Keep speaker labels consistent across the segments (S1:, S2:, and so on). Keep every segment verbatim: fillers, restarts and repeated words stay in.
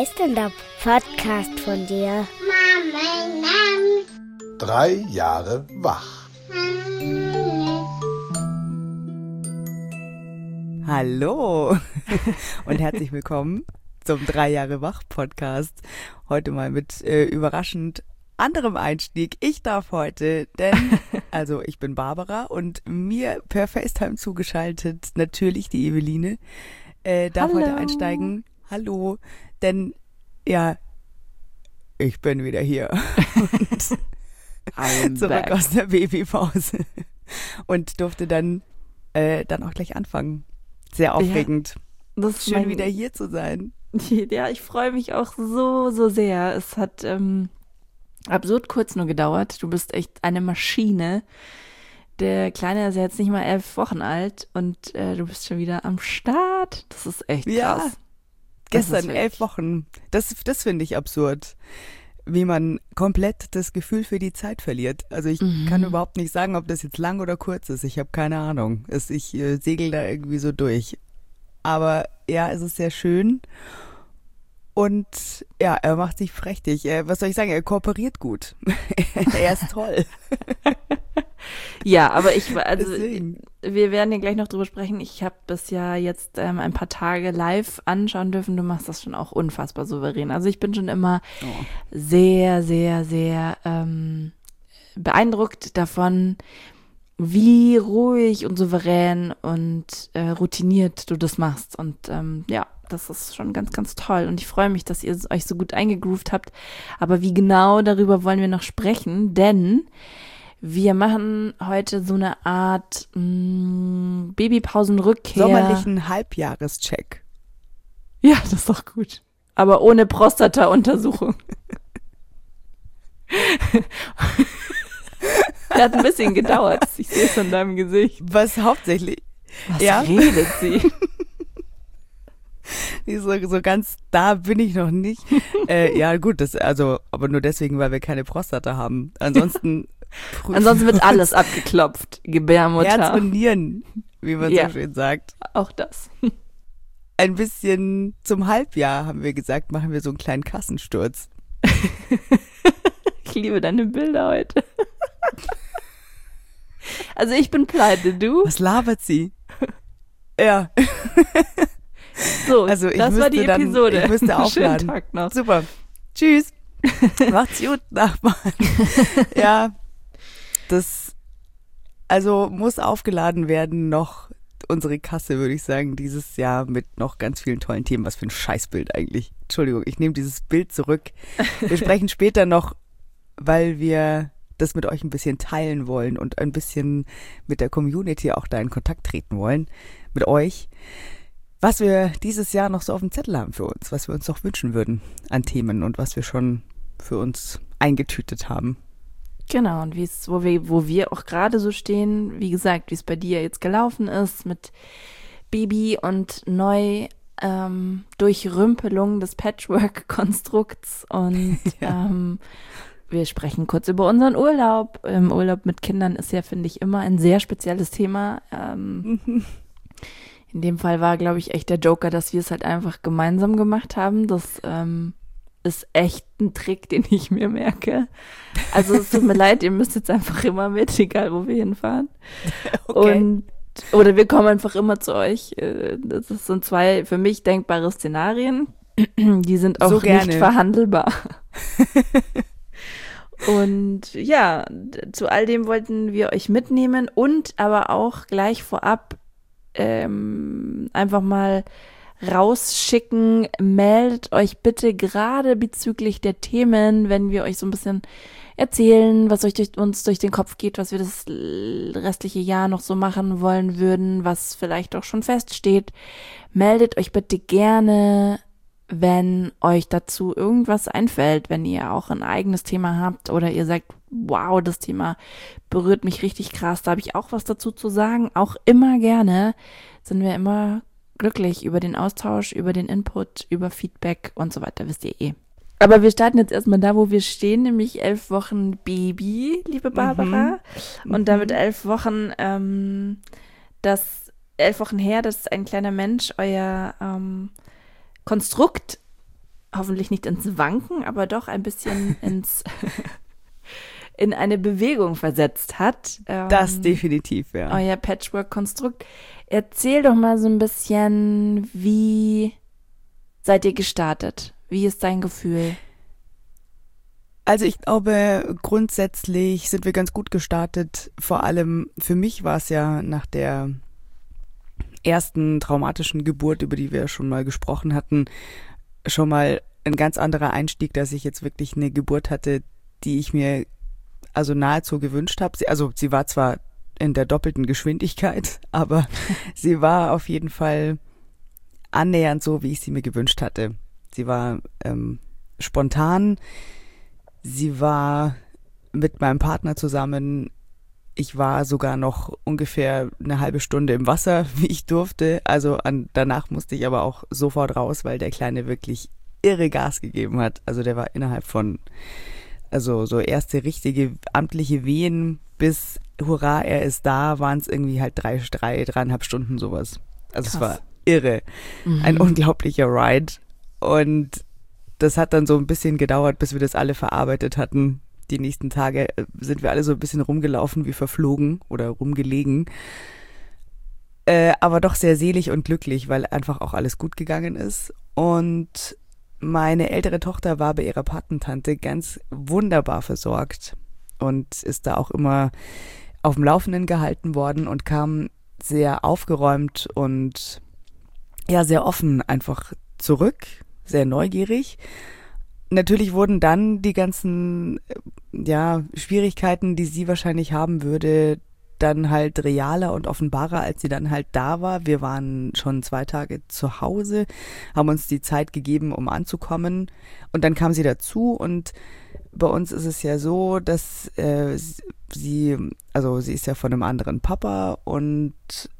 S1: heißt denn der Podcast von dir?
S2: Mama,
S3: Drei Jahre wach.
S4: Hallo und herzlich willkommen zum Drei Jahre wach Podcast. Heute mal mit äh, überraschend anderem Einstieg. Ich darf heute, denn, also ich bin Barbara und mir per FaceTime zugeschaltet natürlich die Eveline, äh, darf
S5: Hallo.
S4: heute einsteigen. Hallo, denn ja, ich bin wieder hier und
S5: I'm
S4: zurück
S5: back.
S4: aus der Babypause und durfte dann äh, dann auch gleich anfangen. Sehr aufregend.
S5: Das ist
S4: Schön
S5: mein-
S4: wieder hier zu sein.
S5: Ja, ich freue mich auch so, so sehr. Es hat ähm, absurd kurz nur gedauert. Du bist echt eine Maschine. Der Kleine ist ja jetzt nicht mal elf Wochen alt und äh, du bist schon wieder am Start. Das ist echt krass.
S4: Ja,
S5: Das ist
S4: gestern
S5: wirklich-
S4: elf Wochen. Das, das finde ich absurd, wie man komplett das Gefühl für die Zeit verliert. Also ich
S5: Mhm.
S4: kann überhaupt nicht sagen, ob das jetzt lang oder kurz ist. Ich habe keine Ahnung. Es, ich äh, segel da irgendwie so durch. Aber ja, es ist sehr schön. Und ja, er macht sich prächtig. Er, was soll ich sagen? Er kooperiert gut. Er ist toll.
S5: Ja, aber ich, also
S4: Deswegen.
S5: wir werden ja gleich noch drüber sprechen. Ich habe das ja jetzt ähm, ein paar Tage live anschauen dürfen. Du machst das schon auch unfassbar souverän. Also ich bin schon immer
S4: Oh.
S5: sehr, sehr, sehr ähm, beeindruckt davon, wie ruhig und souverän und äh, routiniert du das machst. Und ähm, ja, das ist schon ganz, ganz toll. Und ich freue mich, dass ihr euch so gut eingegroovt habt. Aber wie genau, darüber wollen wir noch sprechen, denn wir machen heute so eine Art mh, Babypausenrückkehr.
S4: Sommerlichen Halbjahrescheck.
S5: Ja, das ist doch gut. Aber ohne Prostata-Untersuchung. Der hat ein bisschen gedauert. Ich sehe es an deinem Gesicht.
S4: Was hauptsächlich.
S5: Was
S4: Ja.
S5: redet sie?
S4: So, so ganz da bin ich noch nicht. äh, ja, gut, das, also, aber nur deswegen, weil wir keine Prostata haben. Ansonsten. prüfen
S5: Ansonsten
S4: wir
S5: wird
S4: uns
S5: alles abgeklopft. Gebärmutter.
S4: Herz und Nieren, wie man
S5: Ja.
S4: so schön sagt.
S5: Auch das.
S4: Ein bisschen zum Halbjahr, haben wir gesagt, machen wir so einen kleinen Kassensturz.
S5: Ich liebe deine Bilder heute. Also ich bin pleite, du?
S4: Was labert sie? Ja,
S5: So,
S4: also ich
S5: das war die
S4: müsste dann-
S5: Episode.
S4: ich müsste
S5: Schönen
S4: aufladen.
S5: Tag noch.
S4: super. Tschüss. Macht's gut, Nachbarn. Ja, das, also muss aufgeladen werden noch unsere Kasse, würde ich sagen, dieses Jahr mit noch ganz vielen tollen Themen. Was für ein Scheißbild eigentlich. Entschuldigung, ich nehme dieses Bild zurück. Wir sprechen später noch, weil wir das mit euch ein bisschen teilen wollen und ein bisschen mit der Community auch da in Kontakt treten wollen, mit euch, was wir dieses Jahr noch so auf dem Zettel haben für uns, was wir uns noch wünschen würden an Themen und was wir schon für uns eingetütet haben.
S5: Genau, und wie es, wo wir, wo wir auch gerade so stehen, wie gesagt, wie es bei dir jetzt gelaufen ist mit Baby und neu ähm, Durchrümpelung des Patchwork-Konstrukts und
S4: Ja.
S5: ähm, wir sprechen kurz über unseren Urlaub. Im Urlaub mit Kindern ist ja, finde ich, immer ein sehr spezielles Thema. Ähm, in dem Fall war, glaube ich, echt der Joker, dass wir es halt einfach gemeinsam gemacht haben. Das ähm, ist echt ein Trick, den ich mir merke. Also es tut mir leid, ihr müsst jetzt einfach immer mit, egal wo wir hinfahren.
S4: Okay.
S5: Und oder wir kommen einfach immer zu euch. Äh, Das sind zwei für mich denkbare Szenarien. Die sind auch
S4: So gerne.
S5: nicht verhandelbar. Und ja, d- zu all dem wollten wir euch mitnehmen und aber auch gleich vorab ähm, einfach mal rausschicken. Meldet euch bitte gerade bezüglich der Themen, wenn wir euch so ein bisschen erzählen, was euch durch uns durch den Kopf geht, was wir das l- restliche Jahr noch so machen wollen würden, was vielleicht auch schon feststeht. Meldet euch bitte gerne, wenn euch dazu irgendwas einfällt, wenn ihr auch ein eigenes Thema habt oder ihr sagt, wow, das Thema berührt mich richtig krass, da habe ich auch was dazu zu sagen. Auch immer gerne, sind wir immer glücklich über den Austausch, über den Input, über Feedback und so weiter, wisst ihr eh. Aber wir starten jetzt erstmal da, wo wir stehen, nämlich elf Wochen Baby, liebe Barbara. Und damit elf Wochen, ähm, das elf Wochen her, dass ein kleiner Mensch euer ähm, Konstrukt hoffentlich nicht ins Wanken, aber doch ein bisschen ins in eine Bewegung versetzt hat. Ähm,
S4: Das definitiv, ja.
S5: Euer Patchwork-Konstrukt. Erzähl doch mal so ein bisschen, wie seid ihr gestartet? Wie ist dein Gefühl?
S4: Also ich glaube, grundsätzlich sind wir ganz gut gestartet. Vor allem für mich war es ja nach der ersten traumatischen Geburt, über die wir schon mal gesprochen hatten, schon mal ein ganz anderer Einstieg, dass ich jetzt wirklich eine Geburt hatte, die ich mir also nahezu gewünscht habe. Sie, also sie war zwar in der doppelten Geschwindigkeit, aber sie war auf jeden Fall annähernd so, wie ich sie mir gewünscht hatte. Sie war ähm, spontan, sie war mit meinem Partner zusammen. Ich war sogar noch ungefähr eine halbe Stunde im Wasser, wie ich durfte. Also an, danach musste ich aber auch sofort raus, weil der Kleine wirklich irre Gas gegeben hat. Also der war innerhalb von, also so erste richtige amtliche Wehen bis Hurra, er ist da, waren es irgendwie halt drei, drei, dreieinhalb Stunden sowas. Also Krass. Es war irre. Mhm. Ein unglaublicher Ride. Und das hat dann so ein bisschen gedauert, bis wir das alle verarbeitet hatten. Die nächsten Tage sind wir alle so ein bisschen rumgelaufen wie verflogen oder rumgelegen. Äh, aber doch sehr selig und glücklich, weil einfach auch alles gut gegangen ist. Und meine ältere Tochter war bei ihrer Patentante ganz wunderbar versorgt und ist da auch immer auf dem Laufenden gehalten worden und kam sehr aufgeräumt und ja, sehr offen einfach zurück, sehr neugierig. Natürlich wurden dann die ganzen ja, Schwierigkeiten, die sie wahrscheinlich haben würde, dann halt realer und offenbarer, als sie dann halt da war. Wir waren schon zwei Tage zu Hause, haben uns die Zeit gegeben, um anzukommen. Und dann kam sie dazu und bei uns ist es ja so, dass äh, sie, also sie ist ja von einem anderen Papa und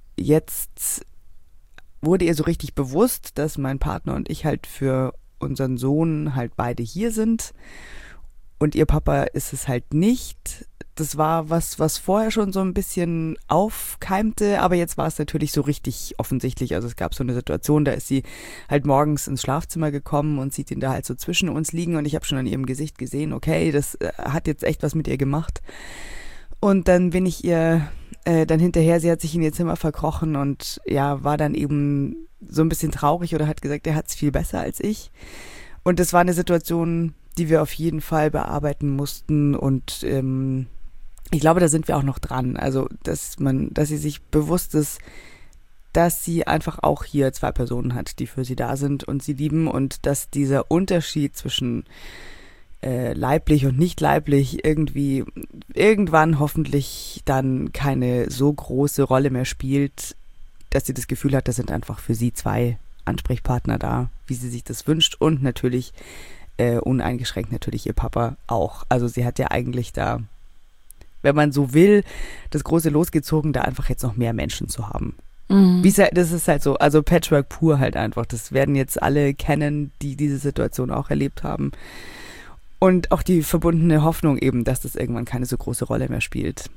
S4: jetzt wurde ihr so richtig bewusst, dass mein Partner und ich halt für unseren Sohn halt beide hier sind und ihr Papa ist es halt nicht. Das war was, was vorher schon so ein bisschen aufkeimte, aber jetzt war es natürlich so richtig offensichtlich. Also es gab so eine Situation, da ist sie halt morgens ins Schlafzimmer gekommen und sieht ihn da halt so zwischen uns liegen und ich habe schon an ihrem Gesicht gesehen, okay, das hat jetzt echt was mit ihr gemacht. Und dann bin ich ihr äh, dann hinterher, sie hat sich in ihr Zimmer verkrochen und ja, war dann eben so ein bisschen traurig oder hat gesagt, er hat es viel besser als ich. Und das war eine Situation, die wir auf jeden Fall bearbeiten mussten und ähm, ich glaube, da sind wir auch noch dran. Also, dass man, dass sie sich bewusst ist, dass sie einfach auch hier zwei Personen hat, die für sie da sind und sie lieben und dass dieser Unterschied zwischen äh, leiblich und nicht leiblich irgendwie irgendwann hoffentlich dann keine so große Rolle mehr spielt, dass sie das Gefühl hat, das sind einfach für sie zwei Ansprechpartner da, wie sie sich das wünscht und natürlich äh, uneingeschränkt natürlich ihr Papa auch. Also sie hat ja eigentlich da, wenn man so will, das große losgezogen, da einfach jetzt noch mehr Menschen zu haben. Mhm. Wie's halt, das ist halt so, also Patchwork pur halt einfach. Das werden jetzt alle kennen, die diese Situation auch erlebt haben. Und auch die verbundene Hoffnung eben, dass das irgendwann keine so große Rolle mehr spielt.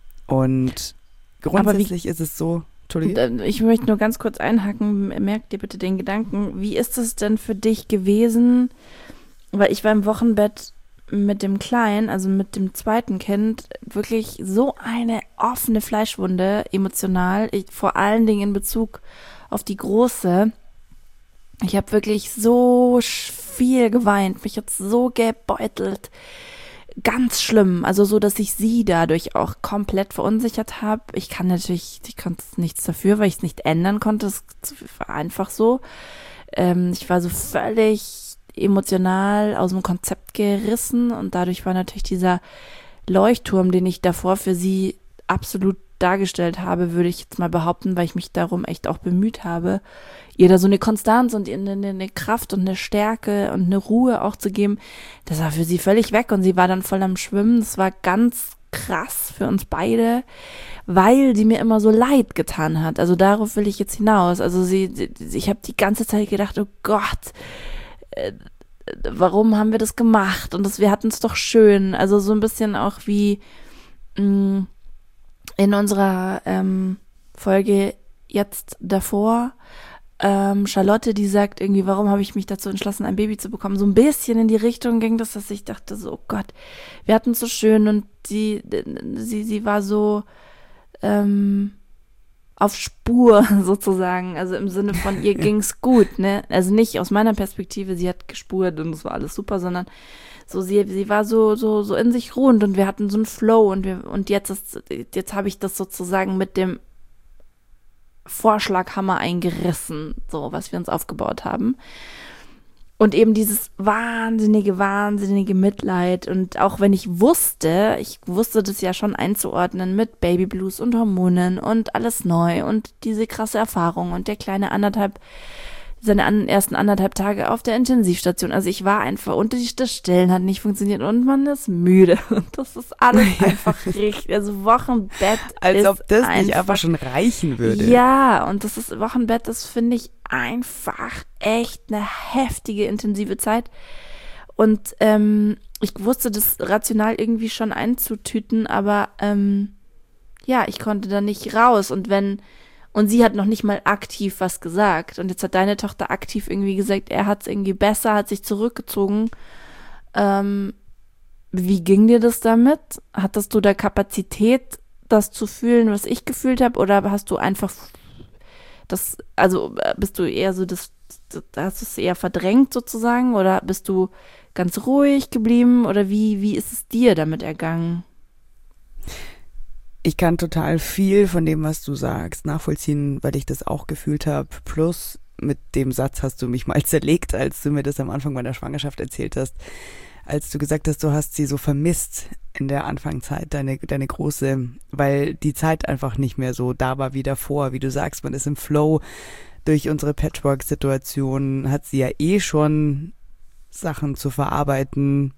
S4: Und grundsätzlich ist es so, Entschuldigung.
S5: Ich möchte nur ganz kurz einhaken, merk dir bitte den Gedanken, wie ist es denn für dich gewesen, weil ich war im Wochenbett mit dem Kleinen, also mit dem zweiten Kind, wirklich so eine offene Fleischwunde, emotional, ich, vor allen Dingen in Bezug auf die Große. Ich habe wirklich so viel geweint, mich jetzt so gebeutelt, ganz schlimm, also so, dass ich sie dadurch auch komplett verunsichert habe. Ich kann natürlich, ich konnte nichts dafür, weil ich es nicht ändern konnte, es war einfach so. Ähm, ich war so völlig emotional aus dem Konzept gerissen und dadurch war natürlich dieser Leuchtturm, den ich davor für sie absolut dargestellt habe, würde ich jetzt mal behaupten, weil ich mich darum echt auch bemüht habe, ihr da so eine Konstanz und ihr eine, eine Kraft und eine Stärke und eine Ruhe auch zu geben, das war für sie völlig weg und sie war dann voll am Schwimmen. Das war ganz krass für uns beide, weil sie mir immer so leid getan hat. Also darauf will ich jetzt hinaus. Also sie, ich habe die ganze Zeit gedacht, oh Gott, äh, warum haben wir das gemacht? Und das, wir hatten es doch schön. Also so ein bisschen auch wie mh, in unserer ähm, Folge jetzt davor, ähm, Charlotte, die sagt irgendwie, warum habe ich mich dazu entschlossen, ein Baby zu bekommen? So ein bisschen in die Richtung ging das, dass ich dachte so, oh Gott, wir hatten es so schön und die, sie, sie war so ähm, auf Spur sozusagen, also im Sinne von, ihr ging's gut, ne? Also nicht aus meiner Perspektive, sie hat gespurt und es war alles super, sondern so, sie, sie war so, so, so in sich ruhend und wir hatten so einen Flow und wir, und jetzt ist, jetzt habe ich das sozusagen mit dem Vorschlaghammer eingerissen, so, was wir uns aufgebaut haben. Und eben dieses wahnsinnige, wahnsinnige Mitleid. Und auch wenn ich wusste, ich wusste das ja schon einzuordnen mit Babyblues und Hormonen und alles neu und diese krasse Erfahrung und der kleine anderthalb, seine an, ersten anderthalb Tage auf der Intensivstation. Also ich war einfach, und die, das Stillen hat nicht funktioniert und man ist müde. Und das ist alles ja. einfach richtig. Also Wochenbett
S4: Als
S5: ist
S4: ob das
S5: einfach,
S4: nicht einfach schon reichen würde.
S5: Ja, und das ist Wochenbett, das finde ich einfach echt eine heftige, intensive Zeit. Und ähm, ich wusste das rational irgendwie schon einzutüten, aber ähm, ja, ich konnte da nicht raus. Und wenn Und sie hat noch nicht mal aktiv was gesagt. Und jetzt hat deine Tochter aktiv irgendwie gesagt, er hat es irgendwie besser, hat sich zurückgezogen. Ähm, wie ging dir das damit? Hattest du da Kapazität, das zu fühlen, was ich gefühlt habe? Oder hast du einfach das, also bist du eher so, das, das hast du es eher verdrängt sozusagen? Oder bist du ganz ruhig geblieben? Oder wie, wie ist es dir damit ergangen?
S4: Ich kann total viel von dem, was du sagst, nachvollziehen, weil ich das auch gefühlt habe. Plus mit dem Satz hast du mich mal zerlegt, als du mir das am Anfang meiner Schwangerschaft erzählt hast. Als du gesagt hast, du hast sie so vermisst in der Anfangszeit, deine, deine große, weil die Zeit einfach nicht mehr so da war wie davor. Wie du sagst, man ist im Flow. Durch unsere Patchwork-Situation hat sie ja eh schon Sachen zu verarbeiten.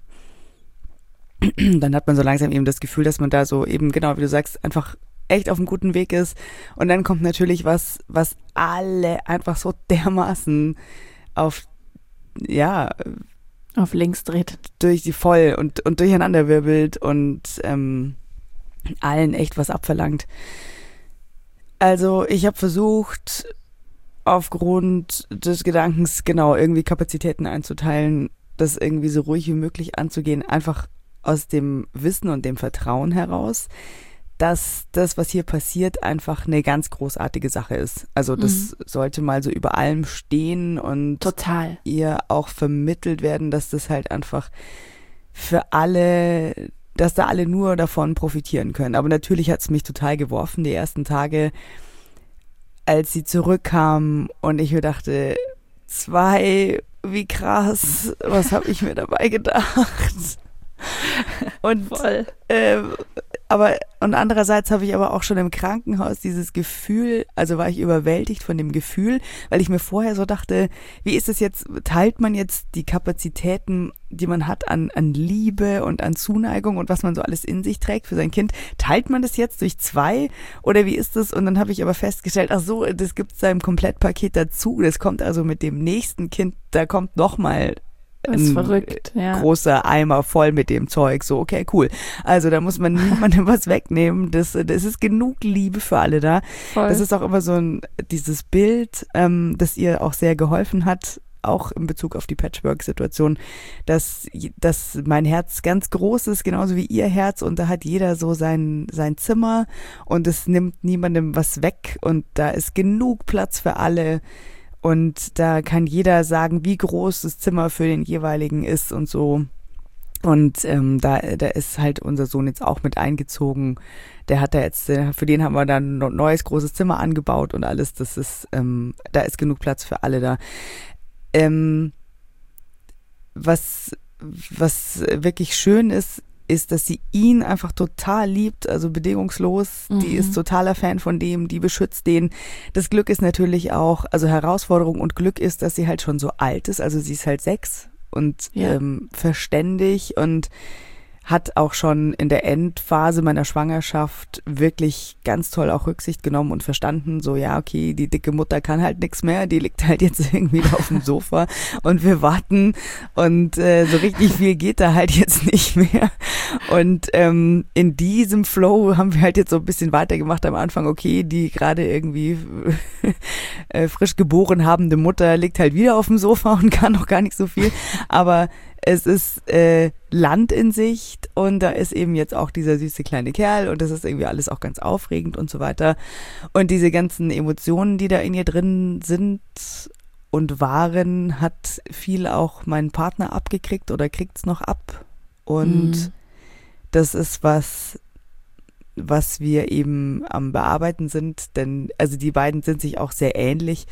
S4: Dann hat man so langsam eben das Gefühl, dass man da so eben, genau wie du sagst, einfach echt auf einem guten Weg ist. Und dann kommt natürlich was, was alle einfach so dermaßen auf, ja,
S5: auf links dreht.
S4: Durch die voll und, und durcheinander wirbelt und ähm, allen echt was abverlangt. Also ich habe versucht, aufgrund des Gedankens, genau, irgendwie Kapazitäten einzuteilen, das irgendwie so ruhig wie möglich anzugehen, einfach aus dem Wissen und dem Vertrauen heraus, dass das, was hier passiert, einfach eine ganz großartige Sache ist. Also das mhm. sollte mal so über allem stehen und
S5: total
S4: ihr auch vermittelt werden, dass das halt einfach für alle, dass da alle nur davon profitieren können. Aber natürlich hat es mich total geworfen, die ersten Tage, als sie zurückkam und ich mir dachte, zwei, wie krass, was habe ich mir dabei gedacht? Und
S5: voll.
S4: Äh, aber und andererseits habe ich aber auch schon im Krankenhaus dieses Gefühl, also war ich überwältigt von dem Gefühl, weil ich mir vorher so dachte, wie ist es jetzt, teilt man jetzt die Kapazitäten, die man hat an, an Liebe und an Zuneigung und was man so alles in sich trägt für sein Kind, teilt man das jetzt durch zwei oder wie ist das? Und dann habe ich aber festgestellt, ach so, das gibt es da im Komplettpaket dazu, das kommt also mit dem nächsten Kind, da kommt nochmal
S5: ist verrückt, ja.
S4: Großer Eimer voll mit dem Zeug. So, okay, cool. Also da muss man niemandem was wegnehmen. Das, das ist genug Liebe für alle da.
S5: Voll.
S4: Das ist auch immer so ein, dieses Bild, ähm, das ihr auch sehr geholfen hat, auch in Bezug auf die Patchwork-Situation, dass, dass mein Herz ganz groß ist, genauso wie ihr Herz, und da hat jeder so sein, sein Zimmer und es nimmt niemandem was weg und da ist genug Platz für alle. Und da kann jeder sagen, wie groß das Zimmer für den jeweiligen ist und so. Und ähm, da, da ist halt unser Sohn jetzt auch mit eingezogen. Der hat da jetzt, für den haben wir dann ein neues großes Zimmer angebaut und alles. Das ist, ähm, da ist genug Platz für alle da. Ähm, was, was wirklich schön ist, ist, dass sie ihn einfach total liebt, also bedingungslos. Mhm. Die ist totaler Fan von dem, die beschützt den. Das Glück ist natürlich auch, also Herausforderung und Glück ist, dass sie halt schon so alt ist, also sie ist halt sechs und ja. ähm, verständig und hat auch schon in der Endphase meiner Schwangerschaft wirklich ganz toll auch Rücksicht genommen und verstanden, so ja, okay, die dicke Mutter kann halt nichts mehr, die liegt halt jetzt irgendwie da auf dem Sofa und wir warten und äh, so richtig viel geht da halt jetzt nicht mehr. Und ähm, in diesem Flow haben wir halt jetzt so ein bisschen weitergemacht am Anfang. Okay, die gerade irgendwie äh, frisch geboren habende Mutter liegt halt wieder auf dem Sofa und kann noch gar nicht so viel. Aber es ist äh, Land in Sicht und da ist eben jetzt auch dieser süße kleine Kerl und das ist irgendwie alles auch ganz aufregend und so weiter. Und diese ganzen Emotionen, die da in ihr drin sind und waren, hat viel auch mein Partner abgekriegt oder kriegt's noch ab. Und mhm. das ist was, was wir eben am Bearbeiten sind, denn also die beiden sind sich auch sehr ähnlich.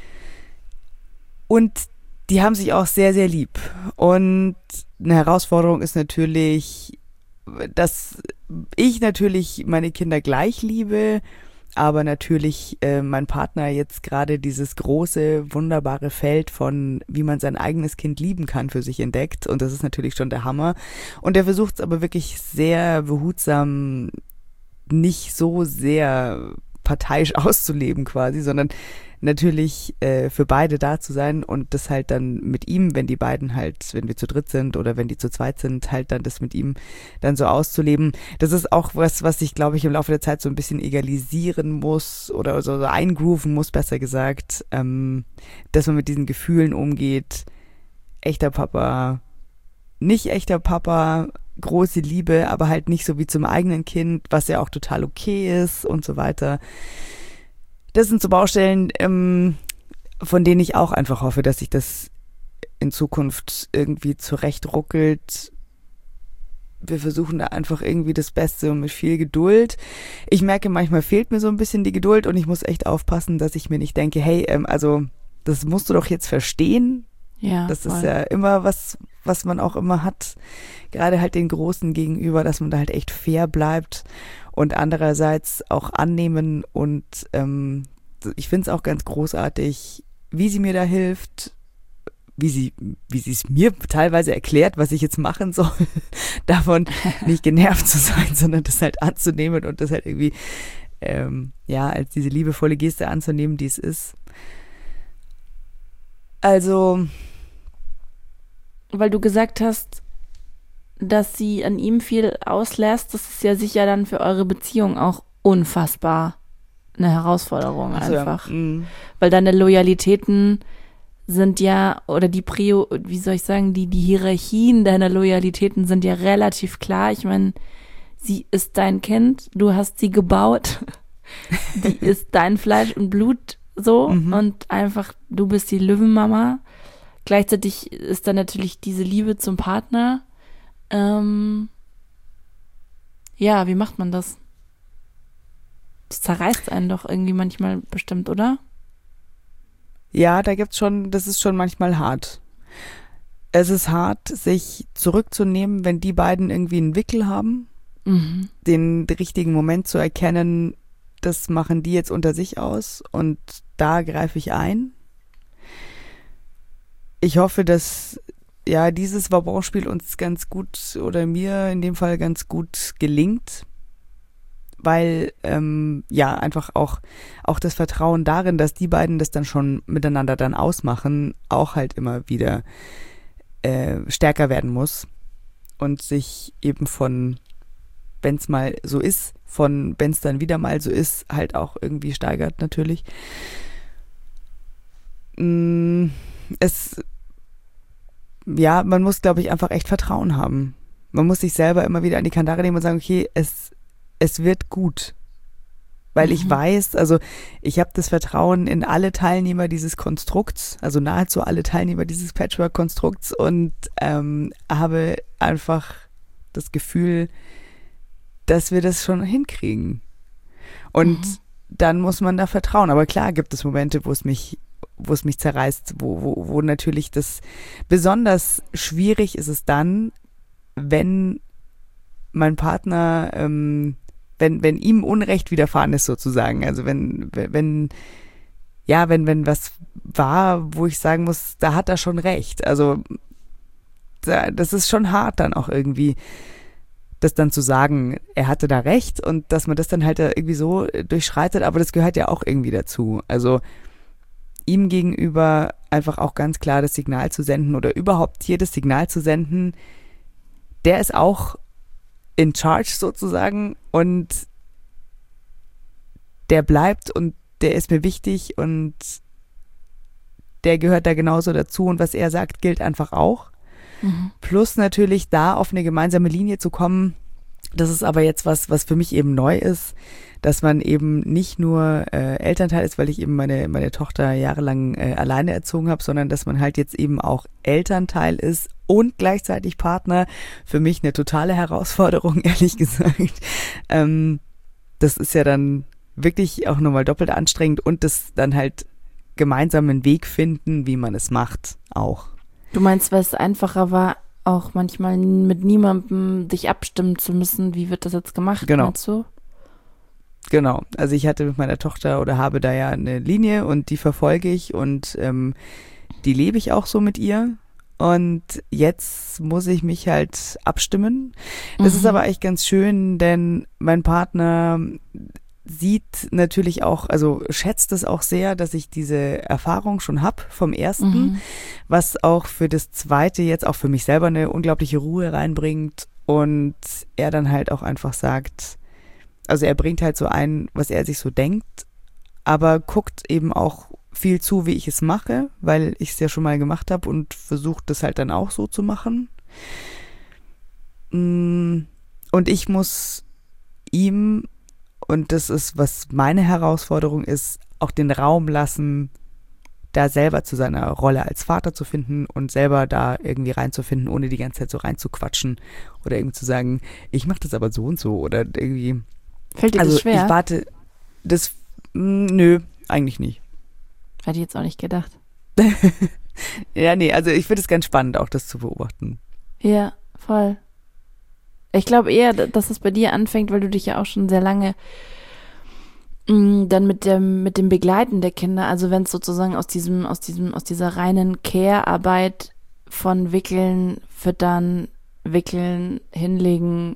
S4: Und die haben sich auch sehr, sehr lieb. Und eine Herausforderung ist natürlich, dass ich natürlich meine Kinder gleich liebe, aber natürlich äh, mein Partner jetzt gerade dieses große, wunderbare Feld von, wie man sein eigenes Kind lieben kann, für sich entdeckt. Und das ist natürlich schon der Hammer. Und er versucht es aber wirklich sehr behutsam, nicht so sehr parteiisch auszuleben quasi, sondern natürlich äh, für beide da zu sein und das halt dann mit ihm, wenn die beiden halt, wenn wir zu dritt sind oder wenn die zu zweit sind, halt dann das mit ihm dann so auszuleben. Das ist auch was, was ich, glaube ich, im Laufe der Zeit so ein bisschen egalisieren muss oder so, so eingrooven muss, besser gesagt, ähm, dass man mit diesen Gefühlen umgeht. Echter Papa, nicht echter Papa, große Liebe, aber halt nicht so wie zum eigenen Kind, was ja auch total okay ist und so weiter. Das sind so Baustellen, ähm, von denen ich auch einfach hoffe, dass sich das in Zukunft irgendwie zurechtruckelt. Wir versuchen da einfach irgendwie das Beste und mit viel Geduld. Ich merke, manchmal fehlt mir so ein bisschen die Geduld und ich muss echt aufpassen, dass ich mir nicht denke, hey, ähm, also das musst du doch jetzt verstehen.
S5: Ja,
S4: das
S5: voll.
S4: ist ja immer was, was man auch immer hat. Gerade halt den Großen gegenüber, dass man da halt echt fair bleibt. Und andererseits auch annehmen und ähm, ich finde es auch ganz großartig, wie sie mir da hilft, wie sie wie sie es mir teilweise erklärt, was ich jetzt machen soll, davon nicht genervt zu sein, sondern das halt anzunehmen und das halt irgendwie ähm, ja als diese liebevolle Geste anzunehmen, die es ist. Also,
S5: weil du gesagt hast, dass sie an ihm viel auslässt, das ist ja sicher dann für eure Beziehung auch unfassbar eine Herausforderung
S4: also,
S5: einfach.
S4: Ja, mm.
S5: Weil deine Loyalitäten sind ja, oder die Prio, wie soll ich sagen, die, die Hierarchien deiner Loyalitäten sind ja relativ klar. Ich meine, sie ist dein Kind, du hast sie gebaut, die ist dein Fleisch und Blut so mhm. und einfach, du bist die Löwenmama. Gleichzeitig ist dann natürlich diese Liebe zum Partner. Ähm, ja, wie macht man das? Das zerreißt einen doch irgendwie manchmal bestimmt, oder?
S4: Ja, da gibt's schon, das ist schon manchmal hart. Es ist hart, sich zurückzunehmen, wenn die beiden irgendwie einen Wickel haben, mhm. den richtigen Moment zu erkennen, das machen die jetzt unter sich aus und da greife ich ein. Ich hoffe, dass ja dieses Vabonspiel uns ganz gut oder mir in dem Fall ganz gut gelingt, weil ähm, ja einfach auch auch das Vertrauen darin, dass die beiden das dann schon miteinander dann ausmachen, auch halt immer wieder äh, stärker werden muss und sich eben von, wenn es mal so ist, von wenn es dann wieder mal so ist, halt auch irgendwie steigert natürlich. Mm, es ja, man muss, glaube ich, einfach echt Vertrauen haben. Man muss sich selber immer wieder an die Kandare nehmen und sagen, okay, es es wird gut. Weil mhm. ich weiß, also ich habe das Vertrauen in alle Teilnehmer dieses Konstrukts, also nahezu alle Teilnehmer dieses Patchwork-Konstrukts und ähm, habe einfach das Gefühl, dass wir das schon hinkriegen. Und mhm. dann muss man da vertrauen. Aber klar gibt es Momente, wo es mich wo es mich zerreißt, wo, wo, wo natürlich das besonders schwierig ist es dann, wenn mein Partner, ähm, wenn, wenn ihm Unrecht widerfahren ist sozusagen, also wenn, wenn, ja, wenn, wenn was war, wo ich sagen muss, da hat er schon recht, also da, das ist schon hart dann auch irgendwie, das dann zu sagen, er hatte da recht und dass man das dann halt irgendwie so durchschreitet, aber das gehört ja auch irgendwie dazu, also ihm gegenüber einfach auch ganz klar das Signal zu senden oder überhaupt hier das Signal zu senden, der ist auch in charge sozusagen und der bleibt und der ist mir wichtig und der gehört da genauso dazu und was er sagt, gilt einfach auch. Mhm. Plus natürlich da auf eine gemeinsame Linie zu kommen, das ist aber jetzt was, was für mich eben neu ist, dass man eben nicht nur äh, Elternteil ist, weil ich eben meine meine Tochter jahrelang äh, alleine erzogen habe, sondern dass man halt jetzt eben auch Elternteil ist und gleichzeitig Partner. Für mich eine totale Herausforderung, ehrlich gesagt. Ähm, das ist ja dann wirklich auch nochmal doppelt anstrengend und das dann halt gemeinsam einen Weg finden, wie man es macht, auch.
S5: Du meinst, weil es einfacher war, auch manchmal mit niemandem dich abstimmen zu müssen, wie wird das jetzt gemacht,
S4: genau.
S5: Meinst du?
S4: Genau, also ich hatte mit meiner Tochter oder habe da ja eine Linie und die verfolge ich und ähm, die lebe ich auch so mit ihr und jetzt muss ich mich halt abstimmen. Das mhm. ist aber echt ganz schön, denn mein Partner sieht natürlich auch, also schätzt es auch sehr, dass ich diese Erfahrung schon habe vom ersten, mhm. was auch für das zweite jetzt auch für mich selber eine unglaubliche Ruhe reinbringt und er dann halt auch einfach sagt, also er bringt halt so ein, was er sich so denkt, aber guckt eben auch viel zu, wie ich es mache, weil ich es ja schon mal gemacht habe und versucht das halt dann auch so zu machen. Und ich muss ihm, und das ist, was meine Herausforderung ist, auch den Raum lassen, da selber zu seiner Rolle als Vater zu finden und selber da irgendwie reinzufinden, ohne die ganze Zeit so reinzuquatschen oder irgendwie zu sagen, ich mache das aber so und so oder irgendwie.
S5: Fällt dir
S4: also
S5: das schwer?
S4: Ich warte, das, mh, nö, eigentlich nicht.
S5: Hätte ich jetzt auch nicht gedacht.
S4: Ja, nee, also ich finde es ganz spannend, auch das zu beobachten.
S5: Ja, voll. Ich glaube eher, dass es bei dir anfängt, weil du dich ja auch schon sehr lange mh, dann mit dem mit dem Begleiten der Kinder, also wenn es sozusagen aus diesem aus diesem aus dieser reinen Care-Arbeit von Wickeln, Füttern, Wickeln, Hinlegen,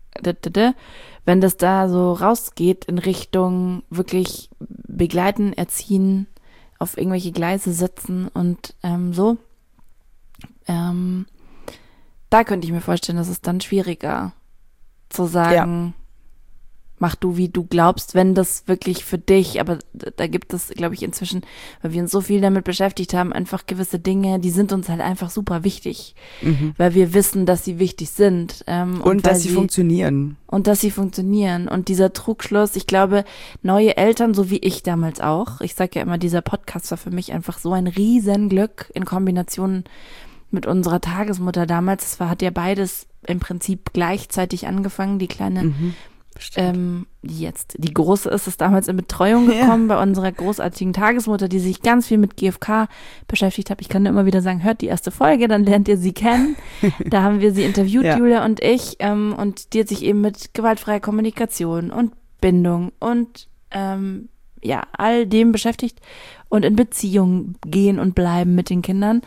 S5: wenn das da so rausgeht in Richtung wirklich begleiten, erziehen, auf irgendwelche Gleise setzen und ähm, so, ähm, da könnte ich mir vorstellen, dass es dann schwieriger zu sagen, ja. Mach du, wie du glaubst, wenn das wirklich für dich, aber da gibt es, glaube ich, inzwischen, weil wir uns so viel damit beschäftigt haben, einfach gewisse Dinge, die sind uns halt einfach super wichtig, mhm. weil wir wissen, dass sie wichtig sind. Ähm,
S4: und, und dass sie, sie funktionieren.
S5: Und dass sie funktionieren. Und dieser Trugschluss, ich glaube, neue Eltern, so wie ich damals auch, ich sage ja immer, dieser Podcast war für mich einfach so ein Riesenglück in Kombination mit unserer Tagesmutter damals. Es war, hat ja beides im Prinzip gleichzeitig angefangen, die kleine mhm. Ähm, die jetzt, die große ist, ist damals in Betreuung gekommen ja. bei unserer großartigen Tagesmutter, die sich ganz viel mit G F K beschäftigt hat. Ich kann immer wieder sagen, hört die erste Folge, dann lernt ihr sie kennen. Da haben wir sie interviewt, ja. Julia und ich, ähm, und die hat sich eben mit gewaltfreier Kommunikation und Bindung und ähm, ja, all dem beschäftigt und in Beziehung gehen und bleiben mit den Kindern.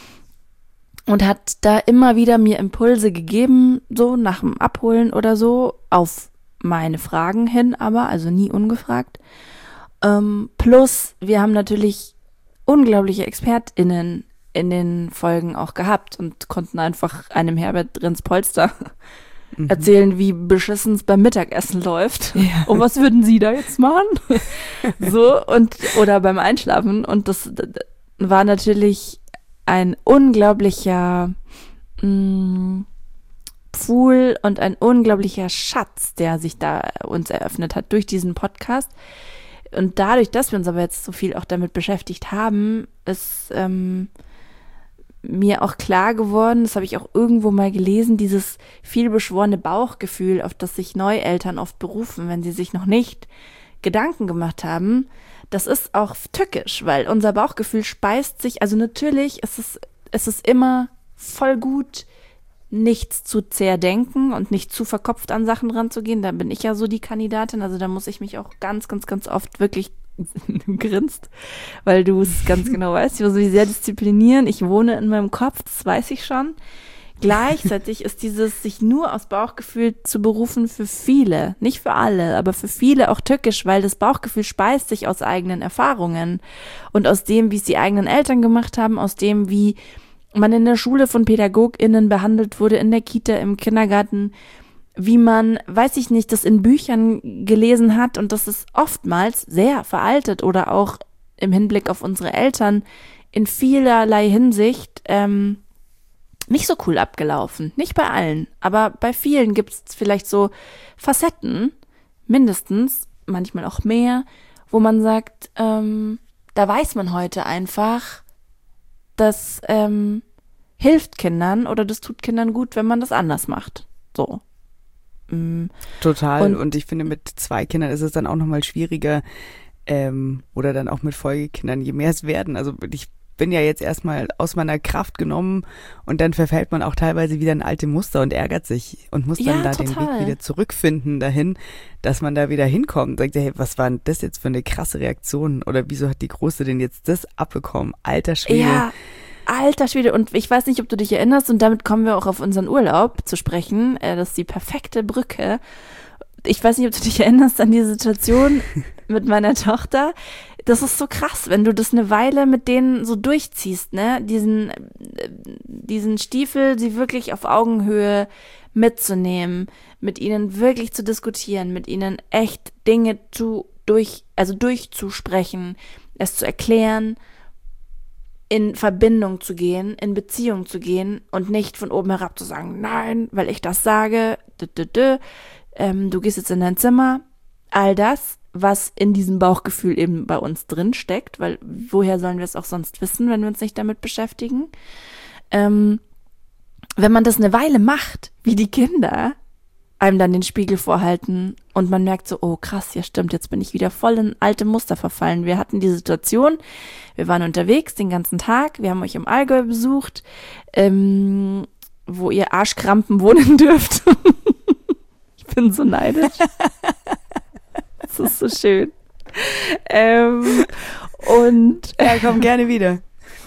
S5: Und hat da immer wieder mir Impulse gegeben, so nach dem Abholen oder so, auf meine Fragen hin, aber, also nie ungefragt. Ähm, plus, wir haben natürlich unglaubliche ExpertInnen in den Folgen auch gehabt und konnten einfach einem Herbert Renz-Polster mhm. erzählen, wie beschissen es beim Mittagessen läuft. Ja. Und was würden Sie da jetzt machen? So, und, oder beim Einschlafen. Und das, das war natürlich ein unglaublicher mh, Pool und ein unglaublicher Schatz, der sich da uns eröffnet hat durch diesen Podcast. Und dadurch, dass wir uns aber jetzt so viel auch damit beschäftigt haben, ist ähm, mir auch klar geworden, das habe ich auch irgendwo mal gelesen, dieses vielbeschworene Bauchgefühl, auf das sich Neueltern oft berufen, wenn sie sich noch nicht Gedanken gemacht haben, das ist auch tückisch, weil unser Bauchgefühl speist sich, also natürlich ist es, ist es immer voll gut, nichts zu zerdenken und nicht zu verkopft an Sachen ranzugehen. Da bin ich ja so die Kandidatin, also da muss ich mich auch ganz, ganz, ganz oft wirklich, du grinst, weil du es ganz genau weißt, ich muss mich sehr disziplinieren, ich wohne in meinem Kopf, das weiß ich schon. Gleichzeitig ist dieses sich nur aus Bauchgefühl zu berufen für viele, nicht für alle, aber für viele auch tückisch, weil das Bauchgefühl speist sich aus eigenen Erfahrungen und aus dem, wie es die eigenen Eltern gemacht haben, aus dem, wie man in der Schule von PädagogInnen behandelt wurde, in der Kita, im Kindergarten, wie man, weiß ich nicht, das in Büchern gelesen hat und das ist oftmals sehr veraltet oder auch im Hinblick auf unsere Eltern in vielerlei Hinsicht ähm, nicht so cool abgelaufen. Nicht bei allen, aber bei vielen gibt es vielleicht so Facetten, mindestens, manchmal auch mehr, wo man sagt, ähm, da weiß man heute einfach, das ähm, hilft Kindern oder das tut Kindern gut, wenn man das anders macht. So. Mm.
S4: Total.
S5: Und,
S4: und ich finde, mit zwei Kindern ist es dann auch nochmal schwieriger, ähm, oder dann auch mit Folgekindern, je mehr es werden. Also ich bin ja jetzt erstmal aus meiner Kraft genommen und dann verfällt man auch teilweise wieder in alte Muster und ärgert sich und muss dann
S5: ja,
S4: da
S5: total.
S4: den Weg wieder zurückfinden dahin, dass man da wieder hinkommt und sagt, hey, was war denn das jetzt für eine krasse Reaktion oder wieso hat die Große denn jetzt das abbekommen? Alter Schwede.
S5: Ja, alter Schwede. Und ich weiß nicht, ob du dich erinnerst und damit kommen wir auch auf unseren Urlaub zu sprechen. Das ist die perfekte Brücke. Ich weiß nicht, ob du dich erinnerst an die Situation mit meiner Tochter. Das ist so krass, wenn du das eine Weile mit denen so durchziehst, ne? Diesen, diesen Stiefel, sie wirklich auf Augenhöhe mitzunehmen, mit ihnen wirklich zu diskutieren, mit ihnen echt Dinge zu durch, also durchzusprechen, es zu erklären, in Verbindung zu gehen, in Beziehung zu gehen und nicht von oben herab zu sagen, nein, weil ich das sage, dü, dü, dü, ähm, du gehst jetzt in dein Zimmer, all das, was in diesem Bauchgefühl eben bei uns drin steckt, weil woher sollen wir es auch sonst wissen, wenn wir uns nicht damit beschäftigen? Ähm, wenn man das eine Weile macht, wie die Kinder, einem dann den Spiegel vorhalten und man merkt so, oh krass, ja stimmt, jetzt bin ich wieder voll in alte Muster verfallen. Wir hatten die Situation, wir waren unterwegs den ganzen Tag, wir haben euch im Allgäu besucht, ähm, wo ihr Arschkrampen wohnen dürft. Ich bin so neidisch. Das ist so schön. Ähm, und
S4: ja, komm gerne wieder.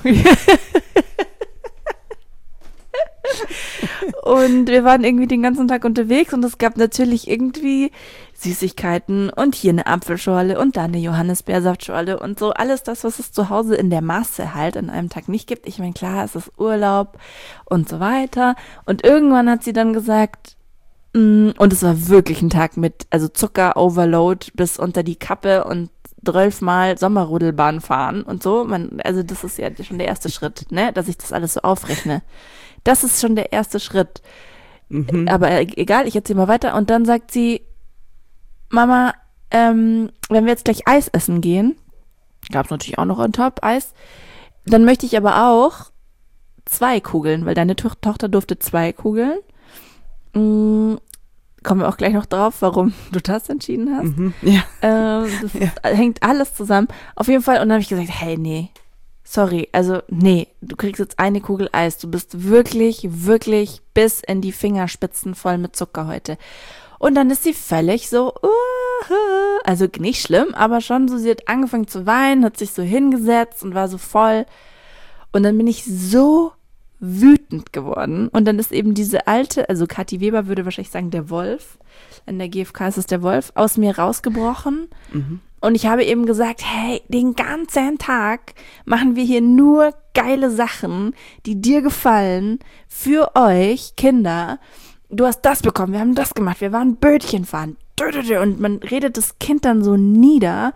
S5: Und wir waren irgendwie den ganzen Tag unterwegs und es gab natürlich irgendwie Süßigkeiten und hier eine Apfelschorle und da eine Johannisbeersaftschorle und so alles das, was es zu Hause in der Masse halt an einem Tag nicht gibt. Ich meine, klar, es ist Urlaub und so weiter. Und irgendwann hat sie dann gesagt, mh, und es war wirklich ein Tag mit, also Zucker-Overload bis unter die Kappe und zwölfmal Sommerrodelbahn fahren und so. Man, also das ist ja schon der erste Schritt, ne, dass ich das alles so aufrechne. Das ist schon der erste Schritt. Mhm. Aber egal, ich erzähle mal weiter. Und dann sagt sie, Mama, ähm, wenn wir jetzt gleich Eis essen gehen, gab es natürlich auch noch on top Eis, dann möchte ich aber auch zwei Kugeln, weil deine to- Tochter durfte zwei Kugeln. Mhm. Kommen wir auch gleich noch drauf, warum du das entschieden hast.
S4: Mhm. Ja.
S5: Ähm, das ja. hängt alles zusammen. Auf jeden Fall. Und dann habe ich gesagt, hey, nee. Sorry, also nee, du kriegst jetzt eine Kugel Eis. Du bist wirklich, wirklich bis in die Fingerspitzen voll mit Zucker heute. Und dann ist sie völlig so, uh, also nicht schlimm, aber schon so, sie hat angefangen zu weinen, hat sich so hingesetzt und war so voll. Und dann bin ich so wütend geworden. Und dann ist eben diese alte, also Kathi Weber würde wahrscheinlich sagen, der Wolf, in der G F K ist es der Wolf, aus mir rausgebrochen. Mhm. Und ich habe eben gesagt, hey, den ganzen Tag machen wir hier nur geile Sachen, die dir gefallen, für euch Kinder. Du hast das bekommen, wir haben das gemacht, wir waren Bötchen fahren. Und man redet das Kind dann so nieder,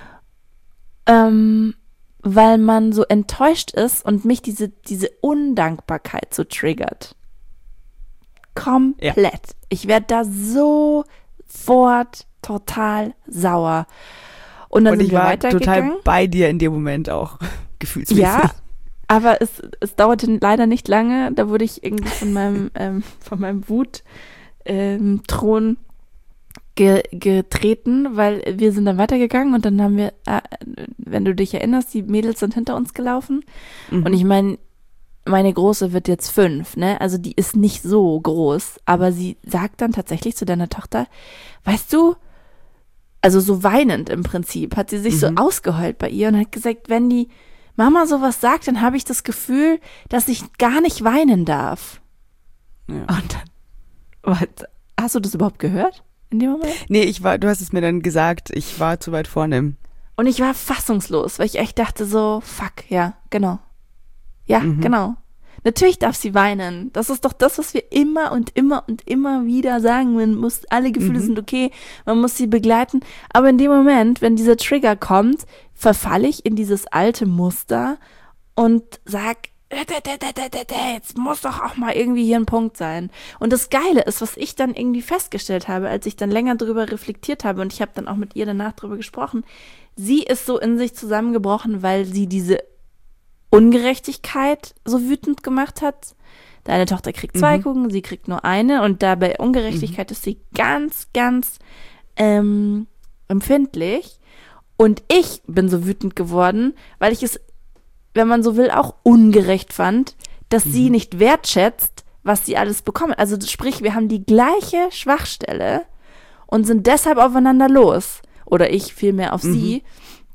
S5: ähm, weil man so enttäuscht ist und mich diese, diese Undankbarkeit so triggert. Komplett. Ja. Ich werde da sofort total sauer. Und dann
S4: und
S5: sind
S4: ich
S5: wir
S4: war
S5: weitergegangen.
S4: Total bei dir in dem Moment auch, gefühlsmäßig.
S5: Ja, aber es, es dauerte leider nicht lange. Da wurde ich irgendwie von meinem, ähm, von meinem Wut ähm, Thron ge- getreten, weil wir sind dann weitergegangen und dann haben wir, äh, wenn du dich erinnerst, die Mädels sind hinter uns gelaufen. Mhm. Und ich meine, meine Große wird jetzt fünf, ne? Also die ist nicht so groß, aber sie sagt dann tatsächlich zu deiner Tochter, weißt du, also so weinend im Prinzip, hat sie sich mhm. so ausgeheult bei ihr und hat gesagt, wenn die Mama sowas sagt, dann habe ich das Gefühl, dass ich gar nicht weinen darf. Ja. Und dann, was, hast du das überhaupt gehört in dem Moment?
S4: Nee, ich war, du hast es mir dann gesagt, ich war zu weit vorne.
S5: Und ich war fassungslos, weil ich echt dachte so, fuck, ja, genau. Ja, mhm. genau. Natürlich darf sie weinen. Das ist doch das, was wir immer und immer und immer wieder sagen. Man muss, alle Gefühle mhm. sind okay, man muss sie begleiten. Aber in dem Moment, wenn dieser Trigger kommt, verfalle ich in dieses alte Muster und sag, jetzt muss doch auch mal irgendwie hier ein Punkt sein. Und das Geile ist, was ich dann irgendwie festgestellt habe, als ich dann länger drüber reflektiert habe, und ich habe dann auch mit ihr danach drüber gesprochen, sie ist so in sich zusammengebrochen, weil sie diese Ungerechtigkeit so wütend gemacht hat. Deine Tochter kriegt zwei mhm. Kugeln, sie kriegt nur eine, und da bei Ungerechtigkeit mhm. ist sie ganz, ganz ähm, empfindlich. Und ich bin so wütend geworden, weil ich es, wenn man so will, auch ungerecht fand, dass mhm. sie nicht wertschätzt, was sie alles bekommen. Also sprich, wir haben die gleiche Schwachstelle und sind deshalb aufeinander los. Oder ich vielmehr auf mhm. sie.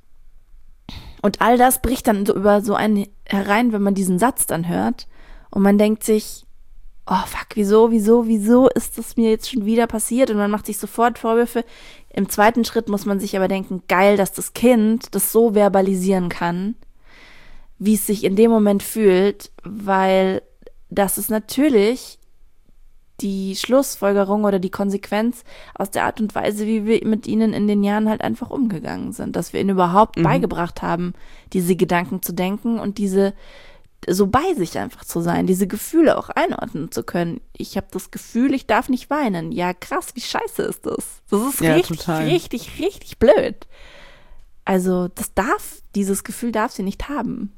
S5: Und all das bricht dann so über so einen herein, wenn man diesen Satz dann hört. Und man denkt sich, oh fuck, wieso, wieso, wieso ist das mir jetzt schon wieder passiert? Und man macht sich sofort Vorwürfe. Im zweiten Schritt muss man sich aber denken, geil, dass das Kind das so verbalisieren kann, wie es sich in dem Moment fühlt, weil das ist natürlich die Schlussfolgerung oder die Konsequenz aus der Art und Weise, wie wir mit ihnen in den Jahren halt einfach umgegangen sind, dass wir ihnen überhaupt mhm. beigebracht haben, diese Gedanken zu denken und diese so bei sich einfach zu sein, diese Gefühle auch einordnen zu können. Ich habe das Gefühl, ich darf nicht weinen. Ja, krass, wie scheiße ist das? Das ist
S4: ja,
S5: richtig,
S4: total.
S5: richtig, richtig blöd. Also das darf, dieses Gefühl darf sie nicht haben.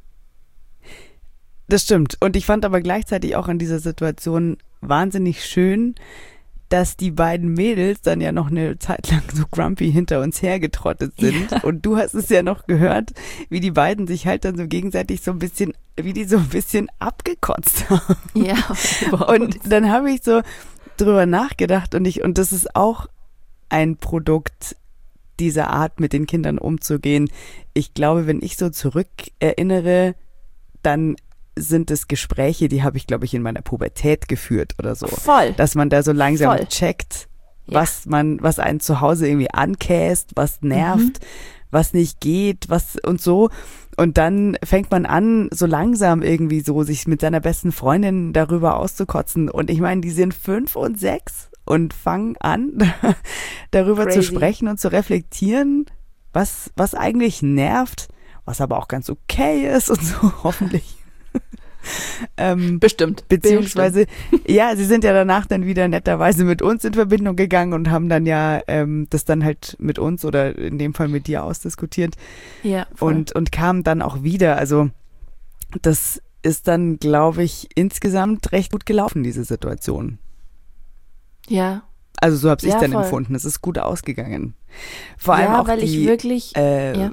S4: Das stimmt. Und ich fand aber gleichzeitig auch in dieser Situation wahnsinnig schön, dass die beiden Mädels dann ja noch eine Zeit lang so grumpy hinter uns hergetrottet sind. Ja. Und du hast es ja noch gehört, wie die beiden sich halt dann so gegenseitig so ein bisschen, wie die so ein bisschen abgekotzt haben.
S5: Ja.
S4: Und dann habe ich so drüber nachgedacht, und ich, und das ist auch ein Produkt dieser Art, mit den Kindern umzugehen. Ich glaube, wenn ich so zurück erinnere, dann sind es Gespräche, die habe ich, glaube ich, in meiner Pubertät geführt oder so.
S5: Voll.
S4: Dass man da so langsam
S5: Voll.
S4: checkt,
S5: Ja.
S4: was man, was einen zu Hause irgendwie ankäst, was nervt,
S5: Mhm.
S4: was nicht geht, was und so. Und dann fängt man an, so langsam irgendwie so, sich mit seiner besten Freundin darüber auszukotzen. Und ich meine, die sind fünf und sechs und fangen an, darüber
S5: Crazy.
S4: zu sprechen und zu reflektieren, was, was eigentlich nervt, was aber auch ganz okay ist und so, hoffentlich. ähm,
S5: Bestimmt.
S4: Beziehungsweise, ja, sie sind ja danach dann wieder netterweise mit uns in Verbindung gegangen und haben dann ja ähm, das dann halt mit uns oder in dem Fall mit dir ausdiskutiert.
S5: Ja, voll.
S4: und, und kamen dann auch wieder. Also das ist dann, glaube ich, insgesamt recht gut gelaufen, diese Situation.
S5: Ja.
S4: Also so habe ich
S5: Ja,
S4: dann
S5: voll.
S4: empfunden. Es ist gut ausgegangen. Vor allem
S5: ja,
S4: auch
S5: weil
S4: die,
S5: ich wirklich,
S4: äh,
S5: ja.